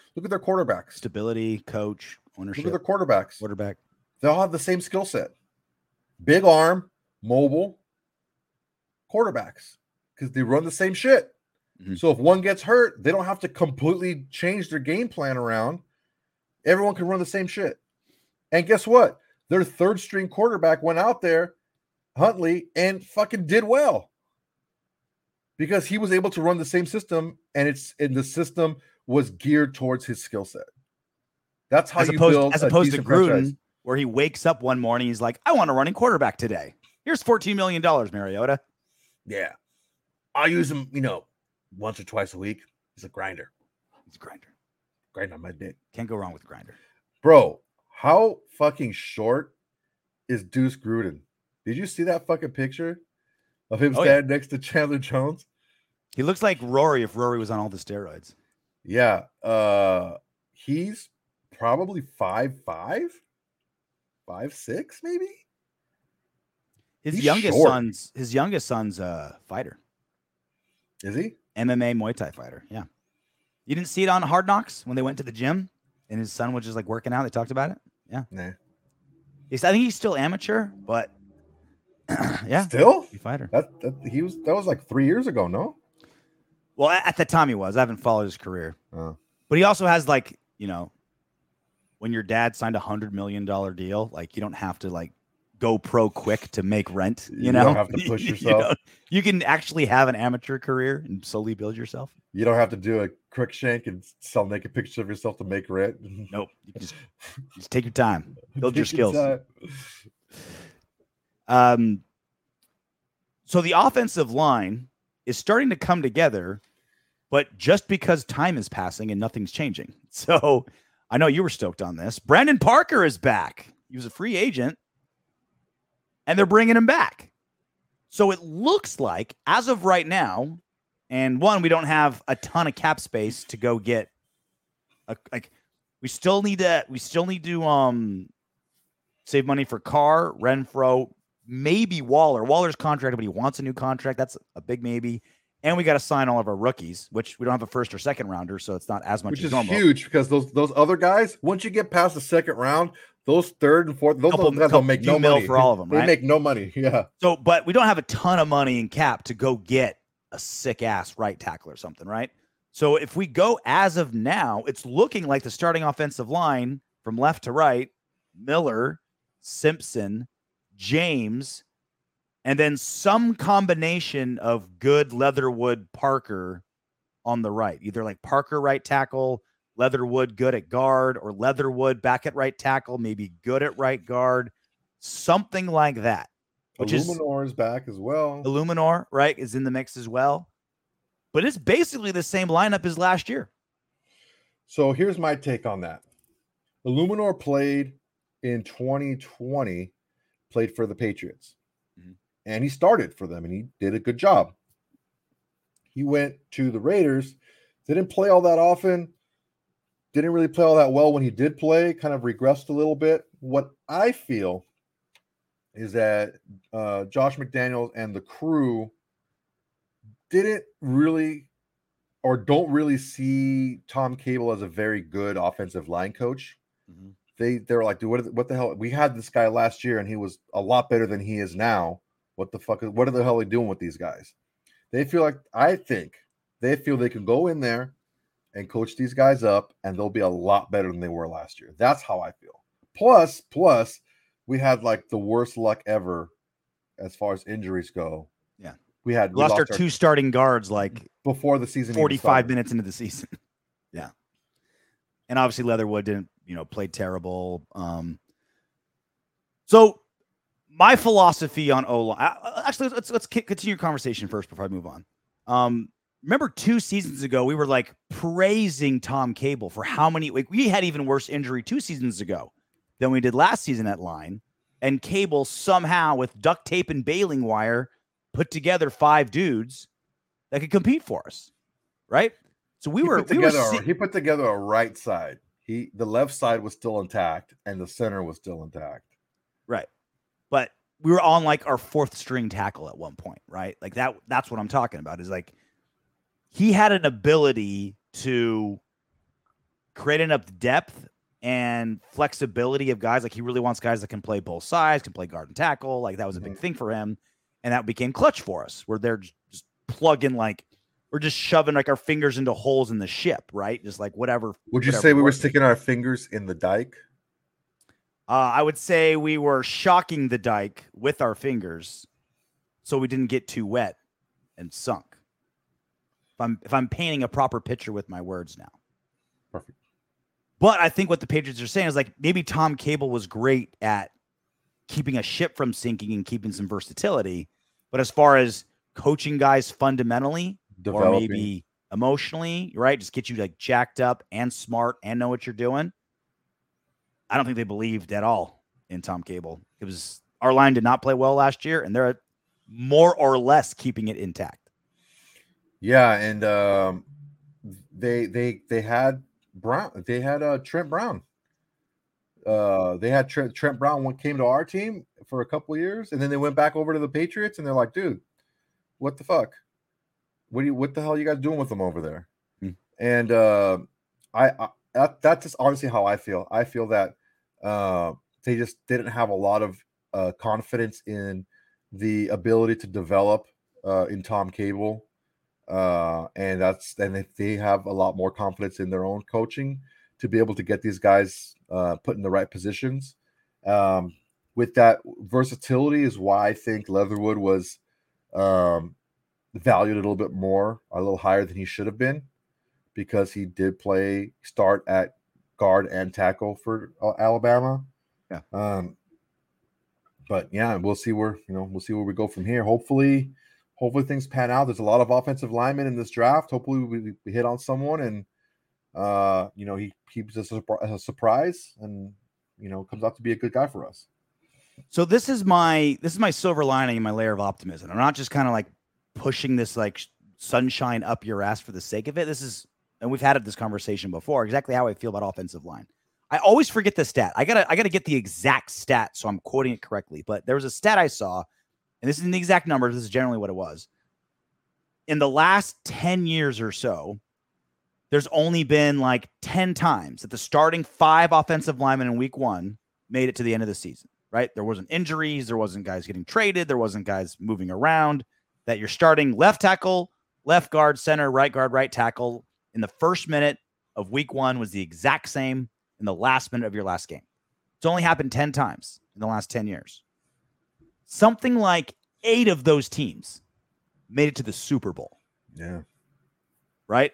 Look at their quarterbacks. Stability, coach, ownership. Look at their quarterbacks. Quarterback. They all have the same skill set. Big arm, mobile quarterbacks because they run the same shit. Mm-hmm. So if one gets hurt, they don't have to completely change their game plan around. Everyone can run the same shit. And guess what? Their third string quarterback went out there, Huntley, and fucking did well because he was able to run the same system, and it's and the system was geared towards his skill set. That's how as you opposed, build as a opposed to decent Gruden, franchise. Where he wakes up one morning, he's like, "I want a running quarterback today. Here's fourteen million dollars, Mariota." Yeah, I'll use him, you know, once or twice a week. He's a grinder. He's a grinder. Grind on my dick. Can't go wrong with grinder. Bro, how fucking short is Deuce Gruden? Did you see that fucking picture of him oh, standing yeah. next to Chandler Jones? He looks like Rory if Rory was on all the steroids. Yeah. Uh, he's probably five five, five six, maybe. His He's youngest short. son's his youngest son's a fighter. Is he? M M A Muay Thai fighter. Yeah. You didn't see it on Hard Knocks when they went to the gym and his son was just like working out. They talked about it. Yeah. Nah. He's, I think he's still amateur, but yeah. Still? He's a fighter. That, that he was that was like three years ago, no? Well, at the time he was. I haven't followed his career. Oh. But he also has like, you know, when your dad signed a hundred million dollar deal, like you don't have to like go pro quick to make rent. You, You know, don't have to push You yourself. know? You can actually have an amateur career and slowly build yourself. You don't have to do a quick shank and sell naked pictures of yourself to make rent. Nope. You can just, just take your time, build your Take your skills. time. Um, so the offensive line is starting to come together, but just because time is passing and nothing's changing. So I know you were stoked on this. Brandon Parker is back. He was a free agent, and they're bringing him back. So it looks like, as of right now, and one, we don't have a ton of cap space to go get a, like we still need to we still need to um save money for Carr, Renfro, maybe Waller. Waller's contracted, but he wants a new contract. That's a big maybe. And we got to sign all of our rookies, which we don't have a first or second rounder, so it's not as much Which as is normal. huge because those those other guys, once you get past the second round, those third and fourth, those Couple- guys couple don't make few no mil money for all of them, They right? make no money. Yeah. So, but we don't have a ton of money in cap to go get a sick ass right tackle or something, right? So if we go as of now, it's looking like the starting offensive line from left to right, Miller, Simpson, James, and then some combination of good Leatherwood Parker on the right, either like Parker right tackle, Leatherwood good at guard, or Leatherwood back at right tackle, maybe good at right guard, something like that. Which is Illuminor is back as well. Illuminor, right, is in the mix as well. But it's basically the same lineup as last year. So here's my take on that. Illuminor played in twenty twenty, played for the Patriots. Mhm. And he started for them, and he did a good job. He went to the Raiders, didn't play all that often, didn't really play all that well when he did play, kind of regressed a little bit. What I feel is that uh, Josh McDaniels and the crew didn't really or don't really see Tom Cable as a very good offensive line coach. Mm-hmm. They they're like, dude, what, what the hell? We had this guy last year and he was a lot better than he is now. What the fuck? Is, what the hell are they doing with these guys? They feel like, I think they feel they can go in there and coach these guys up and they'll be a lot better than they were last year. That's how I feel. Plus, plus, we had like the worst luck ever as far as injuries go. Yeah. We had We we lost, our our two starting guards like before the season even forty-five started. minutes into the season. Yeah. And obviously Leatherwood didn't, you know, play terrible. Um, so my philosophy on O-line, actually, let's, let's continue your conversation first before I move on. Um, remember two seasons ago, we were like praising Tom Cable for how many, like we had even worse injury two seasons ago than we did last season at line. And Cable somehow with duct tape and baling wire put together five dudes that could compete for us. Right. So we he were, put we were together. si- a, he put together a right side. He the left side was still intact, and the center was still intact. right. But we were on like our fourth string tackle at one point, right? Like that. That's what I'm talking about. Is like he had an ability to create enough depth and flexibility of guys. Like he really wants guys that can play both sides, can play guard and tackle. Like that was a big thing for him. And that became clutch for us, where they're just plugging, like we're just shoving like our fingers into holes in the ship, right? Just like whatever. Would you whatever say we were works. sticking our fingers in the dike? Uh, I would say we were shocking the dike with our fingers so we didn't get too wet and sunk. If I'm, if I'm painting a proper picture with my words now. Perfect. But I think what the Patriots are saying is like maybe Tom Cable was great at keeping a ship from sinking and keeping some versatility. But as far as coaching guys fundamentally Developing. or maybe emotionally, right? Just get you like jacked up and smart and know what you're doing. I don't think they believed at all in Tom Cable. It was our line did not play well last year, and they're more or less keeping it intact. Yeah, and um, they they they had Brown. They had uh, Trent Brown. Uh, they had Trent, Trent Brown when came to our team for a couple of years, and then they went back over to the Patriots, and they're like, "Dude, what the fuck? What do you? What the hell are you guys doing with them over there?" Hmm. And uh, I, I that, that's just honestly how I feel. I feel that uh, they just didn't have a lot of uh, confidence in the ability to develop uh, in Tom Cable, uh, and that's and they have a lot more confidence in their own coaching to be able to get these guys uh, put in the right positions. Um, with that versatility is why I think Leatherwood was um, valued a little bit more, a little higher than he should have been, because he did play start at guard and tackle for uh, Alabama. Yeah. Um, but yeah, we'll see where, you know, we'll see where we go from here. Hopefully, hopefully things pan out. There's a lot of offensive linemen in this draft. Hopefully we, we hit on someone and, uh, you know, he keeps us a, a surprise and, you know, comes out to be a good guy for us. So this is my, this is my silver lining and my layer of optimism. I'm not just kind of like pushing this like sunshine up your ass for the sake of it. This is, and we've had this conversation before, exactly how I feel about offensive line. I always forget the stat. I gotta, I gotta get the exact stat so I'm quoting it correctly. But there was a stat I saw, and this isn't the exact number. This is generally what it was. In the last ten years or so, there's only been like ten times that the starting five offensive linemen in week one made it to the end of the season, right? There wasn't injuries. There wasn't guys getting traded. There wasn't guys moving around. That you're starting left tackle, left guard, center, right guard, right tackle in the first minute of week one was the exact same in the last minute of your last game. It's only happened ten times in the last ten years. Something like eight of those teams made it to the Super Bowl. Yeah. Right?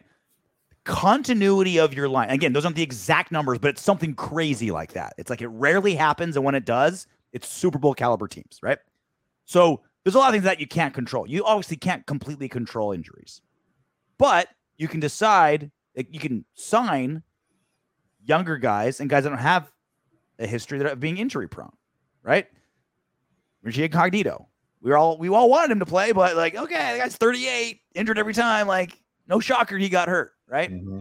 Continuity of your line. Again, those aren't the exact numbers, but it's something crazy like that. It's like it rarely happens, and when it does, it's Super Bowl caliber teams, right? So there's a lot of things that you can't control. You obviously can't completely control injuries, but you can decide, like, you can sign younger guys and guys that don't have a history of being injury prone, right? Richie Incognito. We were all we all wanted him to play, but like, okay, the guy's thirty-eight, injured every time. Like, no shocker he got hurt, right? Mm-hmm.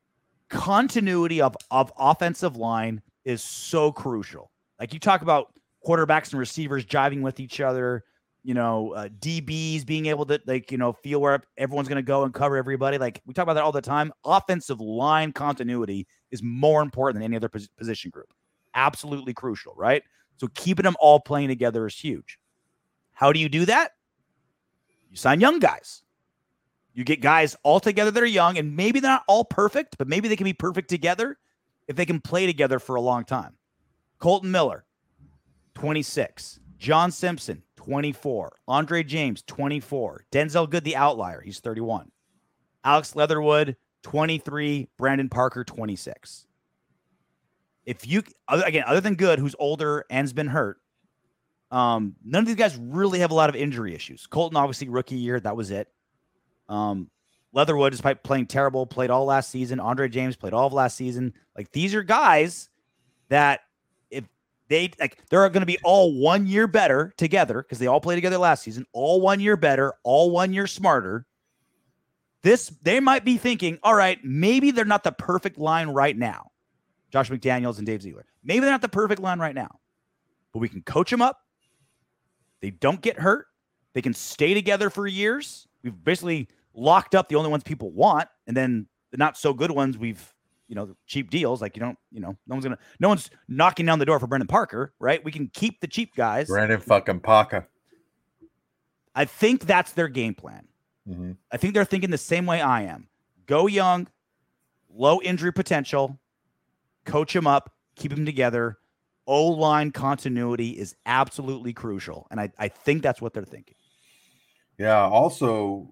Continuity of, of offensive line is so crucial. Like, you talk about quarterbacks and receivers jiving with each other, you know, uh, D Bs being able to, like, you know, feel where everyone's going to go and cover everybody. Like, we talk about that all the time. Offensive line continuity is more important than any other pos- position group. Absolutely crucial, right? So keeping them all playing together is huge. How do you do that? You sign young guys. You get guys all together that are young, and maybe they're not all perfect, but maybe they can be perfect together if they can play together for a long time. Colton Miller, twenty-six. John Simpson, twenty-four. Andre James, twenty-four. Denzel Good, the outlier, he's thirty-one. Alex Leatherwood, twenty-three. Brandon Parker, twenty-six. If you, again, other than Good, who's older and's been hurt, um, none of these guys really have a lot of injury issues. Colton, obviously, rookie year, that was it. Um, Leatherwood, despite playing terrible, played all last season. Andre James played all of last season. Like, these are guys that if they, like, they're going to be all one year better together because they all played together last season, all one year better, all one year smarter. This, they might be thinking, all right, maybe they're not the perfect line right now. Josh McDaniels and Dave Ziegler. Maybe they're not the perfect line right now, but we can coach them up. They don't get hurt. They can stay together for years. We've basically locked up the only ones people want, and then the not so good ones we've you know, cheap deals. Like you don't, you know, no one's gonna, no one's knocking down the door for Brendan Parker, right? We can keep the cheap guys. Brandon fucking Parker. I think that's their game plan. Mm-hmm. I think they're thinking the same way I am. Go young, low injury potential, coach them up, keep them together. O-line continuity is absolutely crucial. And I, I think that's what they're thinking. Yeah. Also,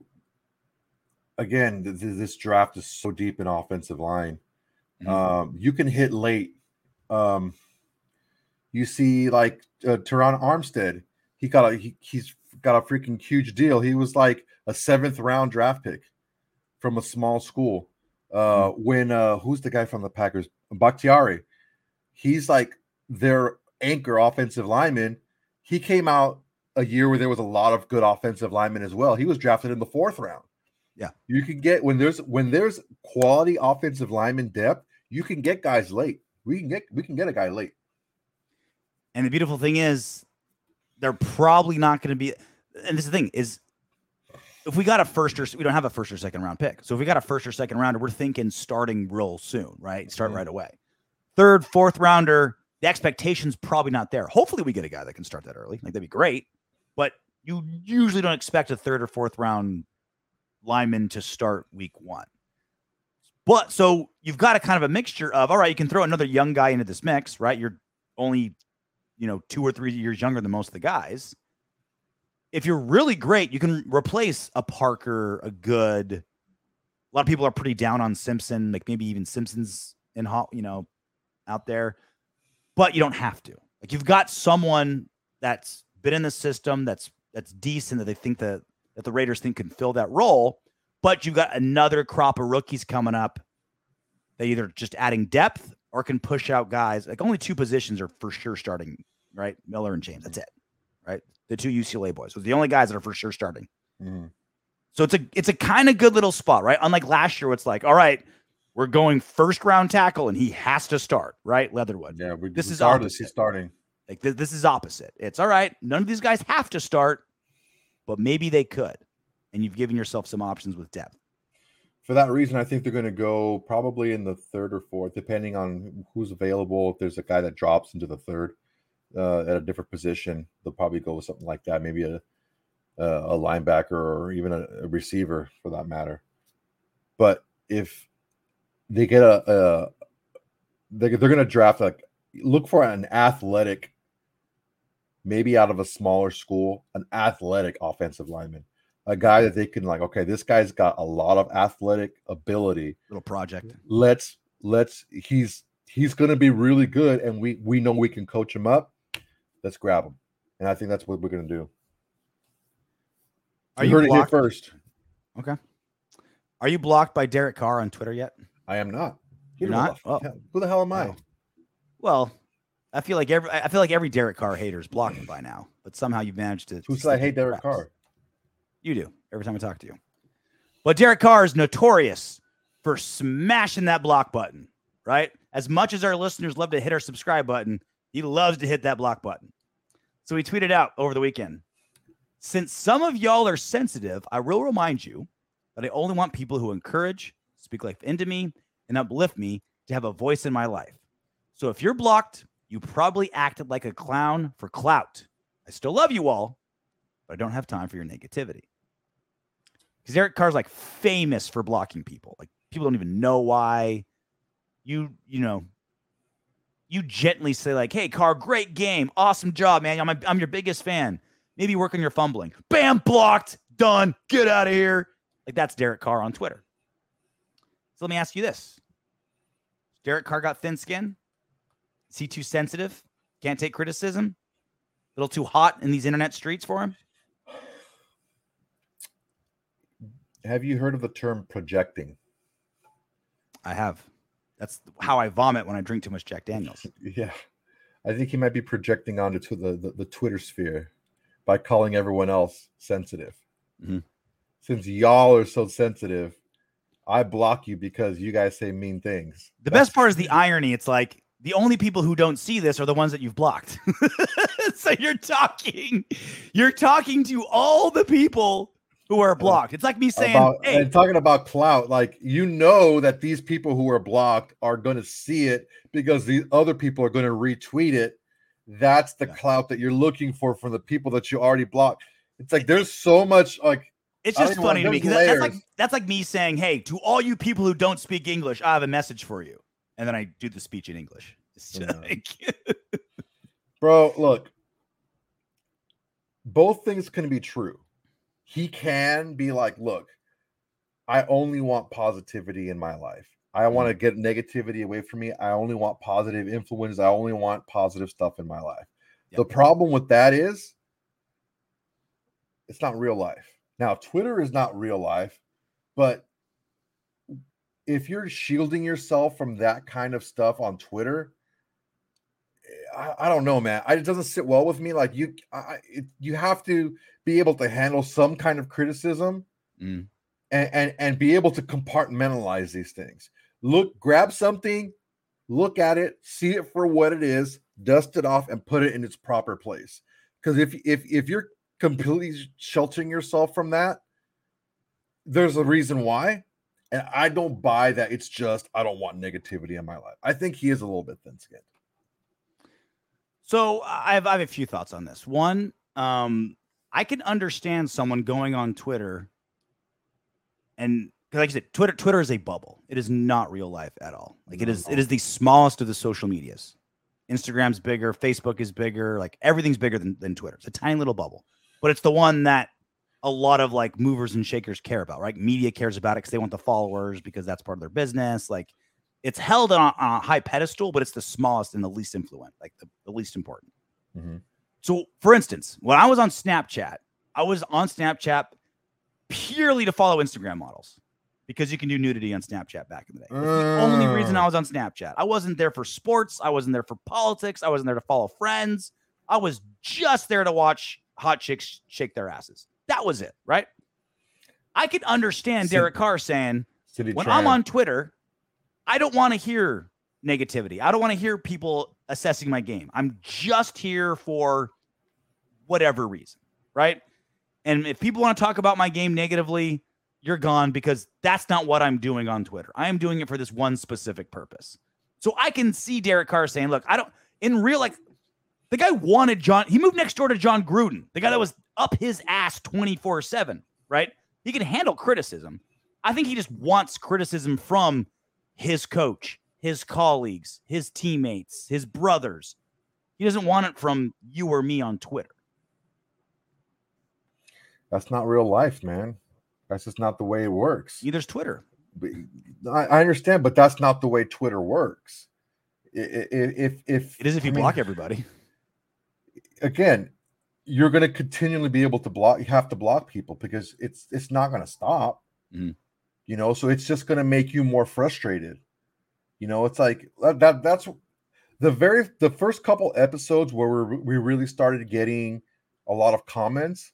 again, th- th- this draft is so deep in offensive line. Mm-hmm. Um, you can hit late. Um, you see, like uh, Teron Armstead, he got a he, he's got a freaking huge deal. He was like a seventh round draft pick from a small school. Uh, mm-hmm. When uh, who's the guy from the Packers? Bakhtiari. He's like their anchor offensive lineman. He came out a year where there was a lot of good offensive linemen as well. He was drafted in the fourth round. Yeah, you can get when there's when there's quality offensive lineman depth, you can get guys late. We can get we can get a guy late. And the beautiful thing is, they're probably not going to be. And this is the thing is, if we got a first or we don't have a first or second round pick, so if we got a first or second rounder, we're thinking starting real soon, right? Start mm-hmm. right away. Third, fourth rounder, the expectation's probably not there. Hopefully, we get a guy that can start that early. Like that'd be great, but you usually don't expect a third or fourth round lineman to start week one. But so you've got a kind of a mixture of, all right, you can throw another young guy into this mix, right? You're only, you know, two or three years younger than most of the guys. If you're really great, you can replace a Parker, a Good. A lot of people are pretty down on Simpson, like maybe even Simpson's in, you know, out there, but you don't have to. Like you've got someone that's been in the system, that's that's decent, that they think that that the Raiders think can fill that role, but you've got another crop of rookies coming up. They either just adding depth or can push out guys. Like only two positions are for sure starting, right? Miller and James. That's it, right? The two U C L A boys. Those are the only guys that are for sure starting. Mm-hmm. So it's a it's a kind of good little spot, right? Unlike last year, where it's like, all right, we're going first round tackle and he has to start, right? Leatherwood. Yeah, we, this is regardless, he's starting. Like th- this is opposite. It's all right. None of these guys have to start, but maybe they could. And you've given yourself some options with depth. For that reason, I think they're going to go probably in the third or fourth, depending on who's available. If there's a guy that drops into the third uh, at a different position, they'll probably go with something like that. Maybe a a, a linebacker or even a, a receiver for that matter. But if they get a, a they're, they're going to draft, like, look for an athletic, maybe out of a smaller school, an athletic offensive lineman. A guy that they can like, okay, this guy's got a lot of athletic ability. Little project. Let's let's he's he's going to be really good, and we we know we can coach him up. Let's grab him, and I think that's what we're going to do. Are you, you heard blocked? it here first? Okay. Are you blocked by Derek Carr on Twitter yet? I am not. You're not? Oh. Who the hell am I? Oh. Well, I feel like every I feel like every Derek Carr hater is blocked me by now, but somehow you've managed to. Who said I hate Derek Carr? You do every time I talk to you. But Derek Carr is notorious for smashing that block button, right? As much as our listeners love to hit our subscribe button, he loves to hit that block button. So he tweeted out over the weekend, since some of y'all are sensitive, I will remind you that I only want people who encourage, speak life into me, and uplift me to have a voice in my life. So if you're blocked, you probably acted like a clown for clout. I still love you all, but I don't have time for your negativity. Because Derek Carr's like famous for blocking people. Like people don't even know why. You, you know, you gently say like, hey, Carr, great game. Awesome job, man. I'm, a, I'm your biggest fan. Maybe work on your fumbling. Bam, blocked. Done. Get out of here. Like that's Derek Carr on Twitter. So let me ask you this. Derek Carr got thin skin? Is he too sensitive? Can't take criticism? A little too hot in these internet streets for him? Have you heard of the term projecting? I have. That's how I vomit when I drink too much Jack Daniels. Yeah. I think he might be projecting onto the, the, the Twitter sphere by calling everyone else sensitive. Mm-hmm. Since y'all are so sensitive, I block you because you guys say mean things. The That's best part is the irony. It's like the only people who don't see this are the ones that you've blocked. So you're talking, you're talking to all the people who are blocked. It's like me saying, about, hey, and talking about clout, like, you know that these people who are blocked are going to see it because the other people are going to retweet it. That's the yeah. clout that you're looking for from the people that you already blocked. It's like there's so much like it's just funny to me because that's like that's like me saying, hey, to all you people who don't speak English, I have a message for you, and then I do the speech in English. It's just yeah. like Bro, look, both things can be true. He can be like, look, I only want positivity in my life. I want to get negativity away from me. I only want positive influence. I only want positive stuff in my life. Yep. The problem with that is it's not real life. Now, Twitter is not real life, but if you're shielding yourself from that kind of stuff on Twitter, I, I don't know, man. I, it doesn't sit well with me. Like you, I, it, you have to be able to handle some kind of criticism mm. and, and, and be able to compartmentalize these things. Look, grab something, look at it, see it for what it is, dust it off, and put it in its proper place. Because if if if you're completely sheltering yourself from that, there's a reason why. And I don't buy that it's just I don't want negativity in my life. I think he is a little bit thin-skinned. So I have I have a few thoughts on this. One, um, I can understand someone going on Twitter and like I said, Twitter Twitter is a bubble. It is not real life at all. Like it is it is the smallest of the social medias. Instagram's bigger, Facebook is bigger, like everything's bigger than, than Twitter. It's a tiny little bubble. But it's the one that a lot of like movers and shakers care about, right? Media cares about it because they want the followers because that's part of their business. Like it's held on, on a high pedestal, but it's the smallest and the least influent, like the, the least important. Mm-hmm. So for instance, when I was on Snapchat, I was on Snapchat purely to follow Instagram models. Because you can do nudity on Snapchat back in the day. That's the only reason I was on Snapchat. I wasn't there for sports. I wasn't there for politics. I wasn't there to follow friends. I was just there to watch hot chicks shake their asses. That was it, right? I could understand City, Derek Carr saying, City when Tran. I'm on Twitter, I don't want to hear negativity. I don't want to hear people assessing my game. I'm just here for whatever reason, right? And if people want to talk about my game negatively, you're gone because that's not what I'm doing on Twitter. I am doing it for this one specific purpose. So I can see Derek Carr saying, look, I don't, in real, like, the guy wanted John, he moved next door to John Gruden, the guy that was up his ass twenty-four seven, right? He can handle criticism. I think he just wants criticism from his coach, his colleagues, his teammates, his brothers. He doesn't want it from you or me on Twitter. That's not real life, man. That's just not the way it works. Neither's Twitter. I, I understand, but that's not the way Twitter works. If if, if it is, if you I block mean, everybody. Again, you're going to continually be able to block. You have to block people because it's it's not going to stop. Mm-hmm. You know, so it's just going to make you more frustrated. You know, it's like that. That's the very the first couple episodes where we we really started getting a lot of comments.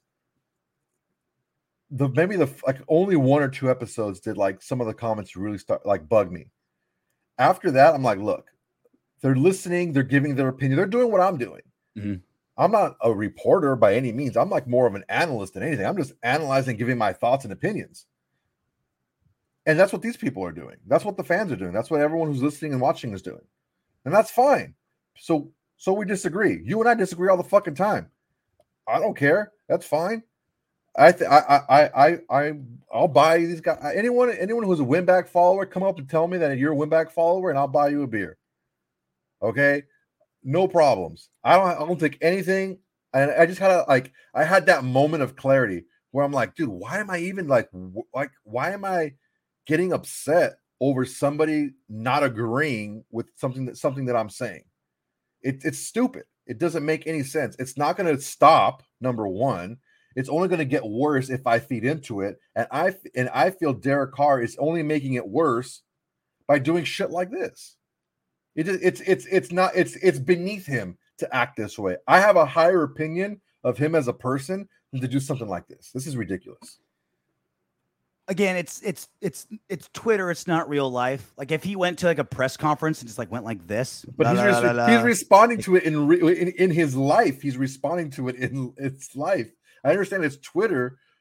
The maybe the like only one or two episodes did like some of the comments really start like bug me. After that, I'm like, look, they're listening, they're giving their opinion, they're doing what I'm doing. Mm-hmm. I'm not a reporter by any means. I'm like more of an analyst than anything. I'm just analyzing, giving my thoughts and opinions. And that's what these people are doing. That's what the fans are doing. That's what everyone who's listening and watching is doing. And that's fine. So so we disagree. You and I disagree all the fucking time. I don't care. That's fine. I th- I I I I I'll buy these guys. Anyone anyone who's a Winback follower, come up and tell me that you're a Winback follower, and I'll buy you a beer. Okay, no problems. I don't I don't take anything. And I just had a like I had that moment of clarity where I'm like, dude, why am I even like w- like why am I getting upset over somebody not agreeing with something that something that I'm saying? It, it's stupid. It doesn't make any sense. It's not going to stop. Number one. It's only going to get worse if I feed into it. And I and I feel Derek Carr is only making it worse by doing shit like this. It, it's it's it's not it's it's beneath him to act this way. I have a higher opinion of him as a person than to do something like this. This is ridiculous. Again, it's it's it's it's Twitter. It's not real life. Like if he went to like a press conference and just like went like this, but la, he's, la, la, la, he's responding to it in, re, in in his life. He's responding to it in its life. I understand it's Twitter,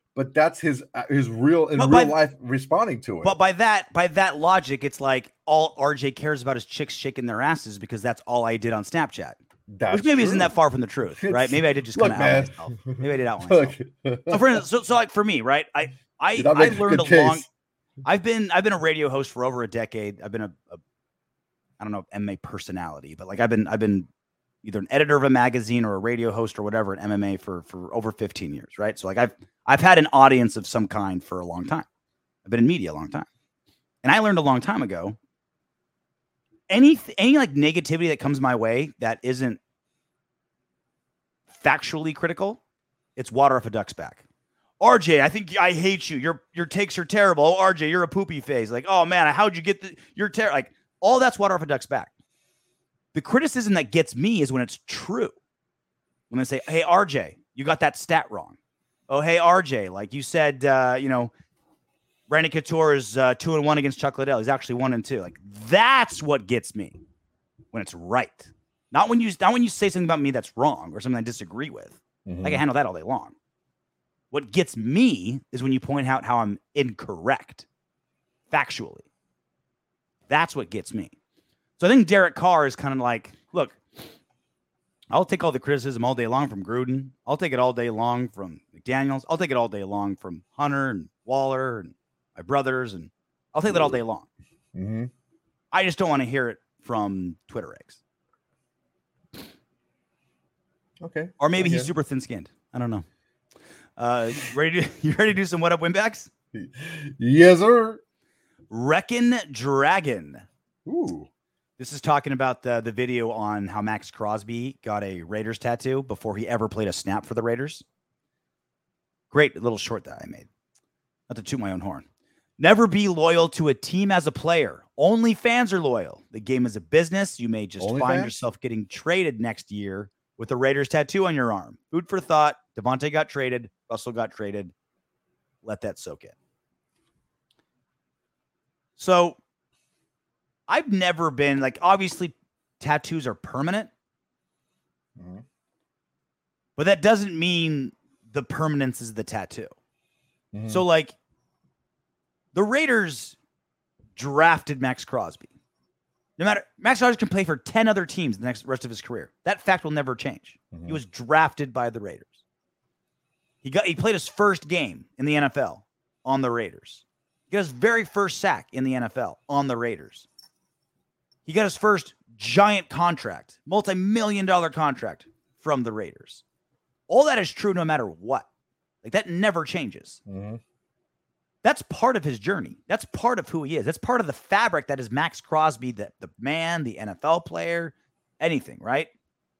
but that's his uh, his real in But real by- life responding to it. But by that by that logic, it's like all R J cares about is chicks shaking their asses because that's all I did on Snapchat. That's Which maybe true. isn't that far from the truth, right? It's- Maybe I did just look, kind of out man. myself. Maybe I did out myself. Look. So for instance, so, so like for me, right? I I You're not I making a learned a good long. case. I've been I've been a radio host for over a decade. I've been a, a I don't know M M A personality, but like I've been I've been either an editor of a magazine or a radio host or whatever at M M A for for over fifteen years, right? So like I've I've had an audience of some kind for a long time. I've been in media a long time, and I learned a long time ago. Any any like negativity that comes my way that isn't factually critical, it's water off a duck's back. R J, I think I hate you. Your your takes are terrible. Oh, R J, you're a poopy face. Like, oh man, how'd you get the? You're terrible. Like, all that's water off a duck's back. The criticism that gets me is when it's true. When they say, "Hey, R J, you got that stat wrong." Oh, hey, R J, like you said, uh, you know, Randy Couture is uh, two and one against Chuck Liddell. He's actually one and two. Like, that's what gets me when it's right. Not when you not when you say something about me that's wrong or something I disagree with. Mhm. I can handle that all day long. What gets me is when you point out how I'm incorrect factually. That's what gets me. So I think Derek Carr is kind of like, look, I'll take all the criticism all day long from Gruden. I'll take it all day long from McDaniels. I'll take it all day long from Hunter and Waller and my brothers. And I'll take that all day long. Mm-hmm. I just don't want to hear it from Twitter eggs. Okay. Or maybe I he's get it. super thin-skinned. I don't know. Uh, ready to, you ready to do some what up win backs? Yes, sir. Reckon Dragon. Ooh. This is talking about the, the video on how Max Crosby got a Raiders tattoo before he ever played a snap for the Raiders. Great little short that I made. Not to toot my own horn. Never be loyal to a team as a player. Only fans are loyal. The game is a business. You may just Only find fans? yourself getting traded next year with a Raiders tattoo on your arm. Food for thought. Devontae got traded. Russell got traded. Let that soak in. So I've never been like, obviously tattoos are permanent, Mhm. but that doesn't mean the permanence is the tattoo. Mhm. So like the Raiders drafted Max Crosby. No matter Max Crosby can play for ten other teams the next rest of his career. That fact will never change. Mhm. He was drafted by the Raiders. He got he played his first game in the N F L on the Raiders. He got his very first sack in the N F L on the Raiders. He got his first giant contract, multi-million dollar contract from the Raiders. All that is true no matter what. Like that never changes. Mhm. That's part of his journey. That's part of who he is. That's part of the fabric that is Max Crosby, the, the man, the N F L player, anything, right?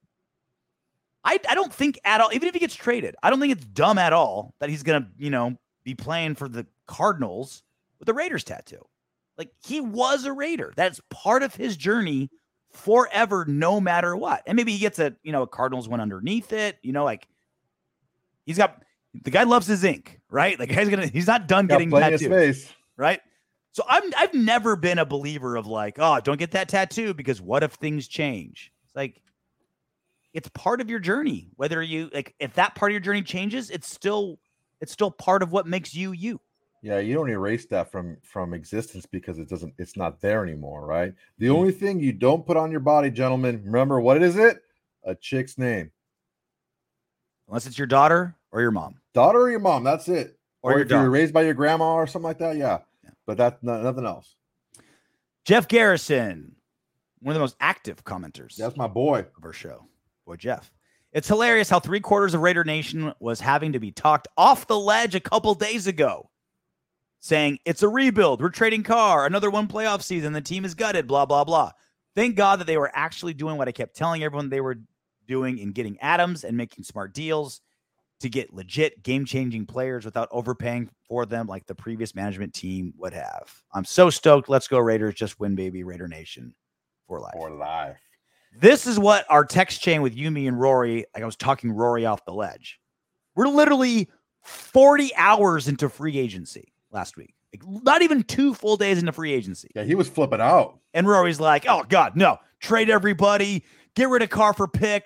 I, I don't think at all, even if he gets traded, I don't think it's dumb at all that he's going to, you know, be playing for the Cardinals with a Raiders tattoo. Like he was a Raider. That's part of his journey forever, no matter what. And maybe he gets a, you know, a Cardinals one underneath it, you know, like he's got, the guy loves his ink, right? Like he's gonna, he's not done Got getting plenty of tattoos, space. right? So I'm, I've never been a believer of like, oh, don't get that tattoo because what if things change? It's like, it's part of your journey. Whether you like, if that part of your journey changes, it's still, it's still part of what makes you you. Yeah, you don't erase that from from existence because it doesn't. It's not there anymore, right? The Mm. only thing you don't put on your body, gentlemen, remember what is it? A chick's name, Unless it's your daughter or your mom. daughter or your mom. That's it. Or Or, your if you were dog. raised by your grandma or something like that, yeah. Yeah. But that's not, nothing else. Jeff Garrison, one of the most active commenters That's my boy. of our show. Boy, Jeff. It's hilarious how three quarters of Raider Nation was having to be talked off the ledge a couple days ago, saying it's a rebuild. We're trading Carr, another one playoff season. The team is gutted, blah, blah, blah. Thank God that they were actually doing what I kept telling everyone they were doing in getting Adams and making smart deals to get legit game-changing players without overpaying for them like the previous management team would have. I'm so stoked. Let's go Raiders. Just win, baby. Raider Nation for life. For life. This is what our text chain with you, me, and Rory, like I was talking Rory off the ledge. We're literally forty hours into free agency last week. Like not even two full days into free agency. Yeah, he was flipping out. And Rory's like, oh, God, no. Trade everybody. Get rid of Carr for picks. We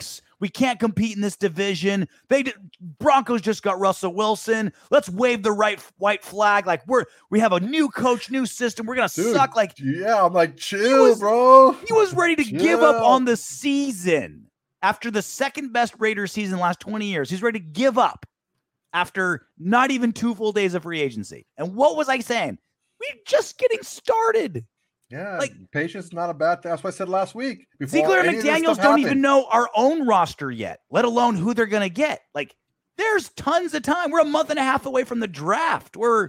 We can't compete in this division. They did, Broncos just got Russell Wilson. Let's wave the right white flag. Like we're we have a new coach, new system. We're gonna Dude, suck. Like yeah, I'm like, chill, was, bro. He was ready to chill. give up on the season after the second best Raiders season in the last twenty years. He's ready to give up after not even two full days of free agency. And what was I saying? We're just getting started. Yeah, like patience is not a bad thing. That's what I said last week. Ziegler and McDaniels don't even know our own roster yet, let alone who they're going to get. Like, there's tons of time. We're a month and a half away from the draft. We're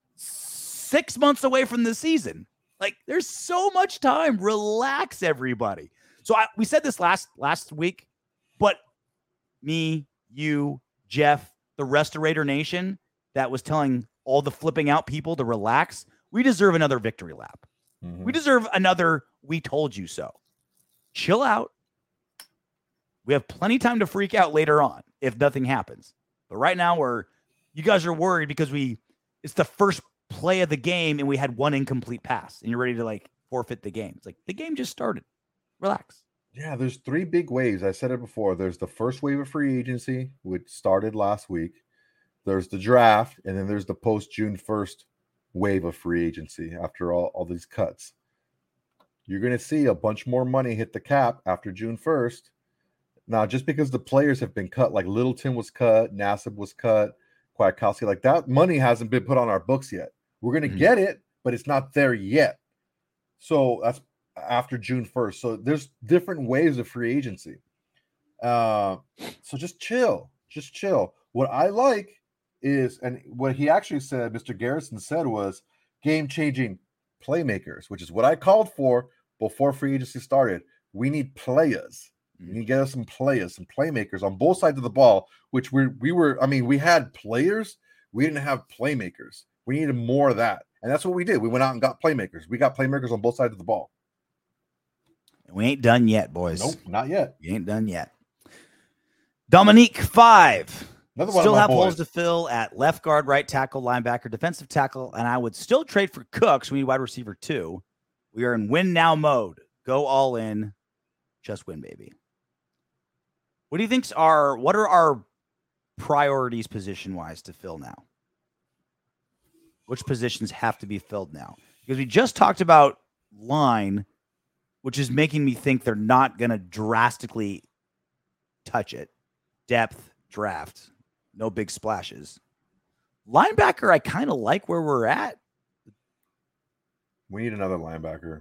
six months away from the season. Like, there's so much time. Relax, everybody. So I, we said this last last week, but me, you, Jeff, the Restorator Nation that was telling all the flipping out people to relax, we deserve another victory lap. Mm-hmm. We deserve another we told you so. Chill out. We have plenty of time to freak out later on if nothing happens. But right now, we're you guys are worried because we it's the first play of the game and we had one incomplete pass and you're ready to like forfeit the game. It's like the game just started. Relax. Yeah, there's three big waves. I said it before. There's the first wave of free agency, which started last week. There's the draft, and then there's the post June first wave of free agency after all, all these cuts. You're going to see a bunch more money hit the cap after June first. Now, just because the players have been cut, like Littleton was cut, Nassib was cut, Kwiatkowski, like that money hasn't been put on our books yet. We're going to mm-hmm. get it, but it's not there yet. So that's after June first. So there's different waves of free agency. Uh, so just chill. Just chill. What I like is, and what he actually said, Mister Garrison said was game-changing playmakers, which is what I called for before free agency started. We need players. We need to get us some players, some playmakers on both sides of the ball, which we we were, I mean, we had players. We didn't have playmakers. We needed more of that. And that's what we did. We went out and got playmakers. We got playmakers on both sides of the ball. We ain't done yet, boys. Nope, not yet. We ain't done yet. Dominique, five. Another one still of my have boys. holes to fill at left guard, right tackle, linebacker, defensive tackle, and I would still trade for Cooks. We need wide receiver two. We are in win now mode. Go all in. Just win, baby. What do you think's our what are our priorities position-wise to fill now? Which positions have to be filled now? Because we just talked about line, which is making me think they're not going to drastically touch it. Depth, draft, no big splashes. Linebacker, I kind of like where we're at. We need another linebacker.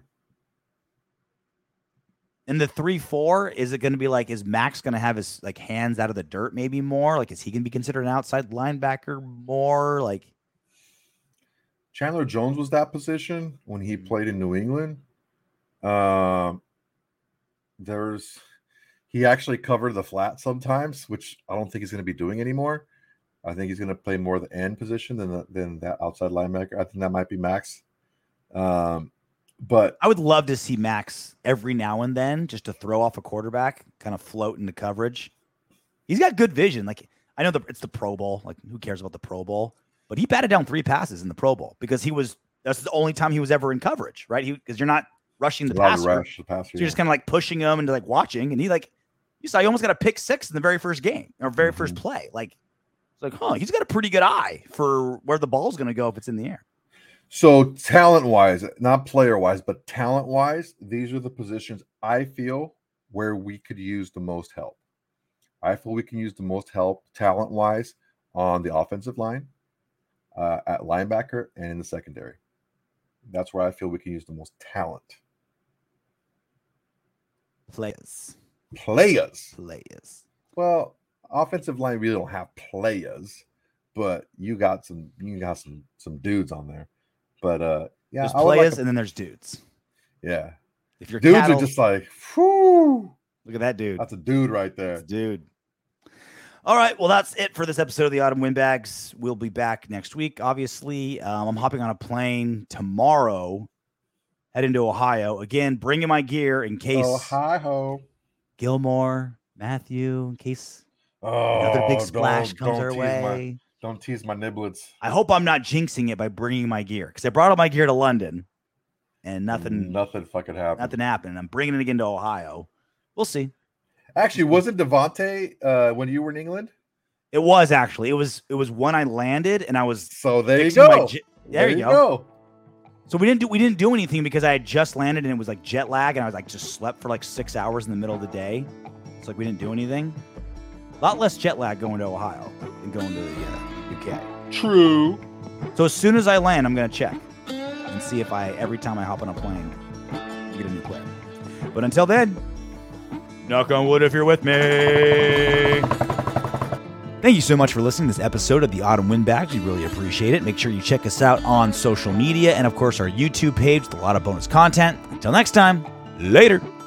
In the three four, is it going to be like, is Max going to have his like hands out of the dirt maybe more? Like, is he going to be considered an outside linebacker more? Like, Chandler Jones was that position when he played in New England. Um, there's he actually covered the flat sometimes, which I don't think he's going to be doing anymore. I think he's going to play more the end position than the, than that outside linebacker. I think that might be Max. Um, but I would love to see Max every now and then just to throw off a quarterback, kind of float into coverage. He's got good vision. Like, I know the, it's the Pro Bowl. Like, who cares about the Pro Bowl? But he batted down three passes in the Pro Bowl because he was that's the only time he was ever in coverage, right? Because you're not rushing the passer. Rush the passer so you're just kind of like pushing him into like watching, and he like you saw he almost got a pick six in the very first game or very mm-hmm. first play. Like it's like, huh, he's got a pretty good eye for where the ball's going to go if it's in the air. So talent-wise, not player-wise, but talent-wise, these are the positions I feel where we could use the most help. I feel we can use the most help talent-wise on the offensive line, uh, at linebacker, and in the secondary. That's where I feel we can use the most talent. Players. Players. Players. Well, offensive line really don't have players, but you got some you got some some dudes on there. But uh yeah, there's I players like a, and then there's dudes. Yeah. If you're dudes cattle, are just like, whew. Look at that dude. That's a dude right there. That's a dude. All right, well, that's it for this episode of the Autumn Windbags. We'll be back next week, obviously. Um, I'm hopping on a plane tomorrow, heading to Ohio. Again, bringing my gear in case Ohio. Gilmore, Matthew, in case oh, another big splash don't, comes don't our tease way. My, don't tease my niblets. I hope I'm not jinxing it by bringing my gear, because I brought all my gear to London, and nothing, nothing fucking happened. Nothing happened. I'm bringing it again to Ohio. We'll see. Actually, wasn't Devontae uh, when you were in England? It was actually. It was it was when I landed and I was So there you fixing my go. j- There, there, you you go. go. So we didn't do we didn't do anything because I had just landed and it was like jet lag and I was like just slept for like six hours in the middle of the day. It's like we didn't do anything. A lot less jet lag going to Ohio than going to the uh, U K. True. So as soon as I land, I'm gonna check and see if I every time I hop on a plane get a new player. But until then, knock on wood if you're with me. Thank you so much for listening to this episode of the Autumn Windbags. We really appreciate it. Make sure you check us out on social media and, of course, our YouTube page with a lot of bonus content. Until next time, later.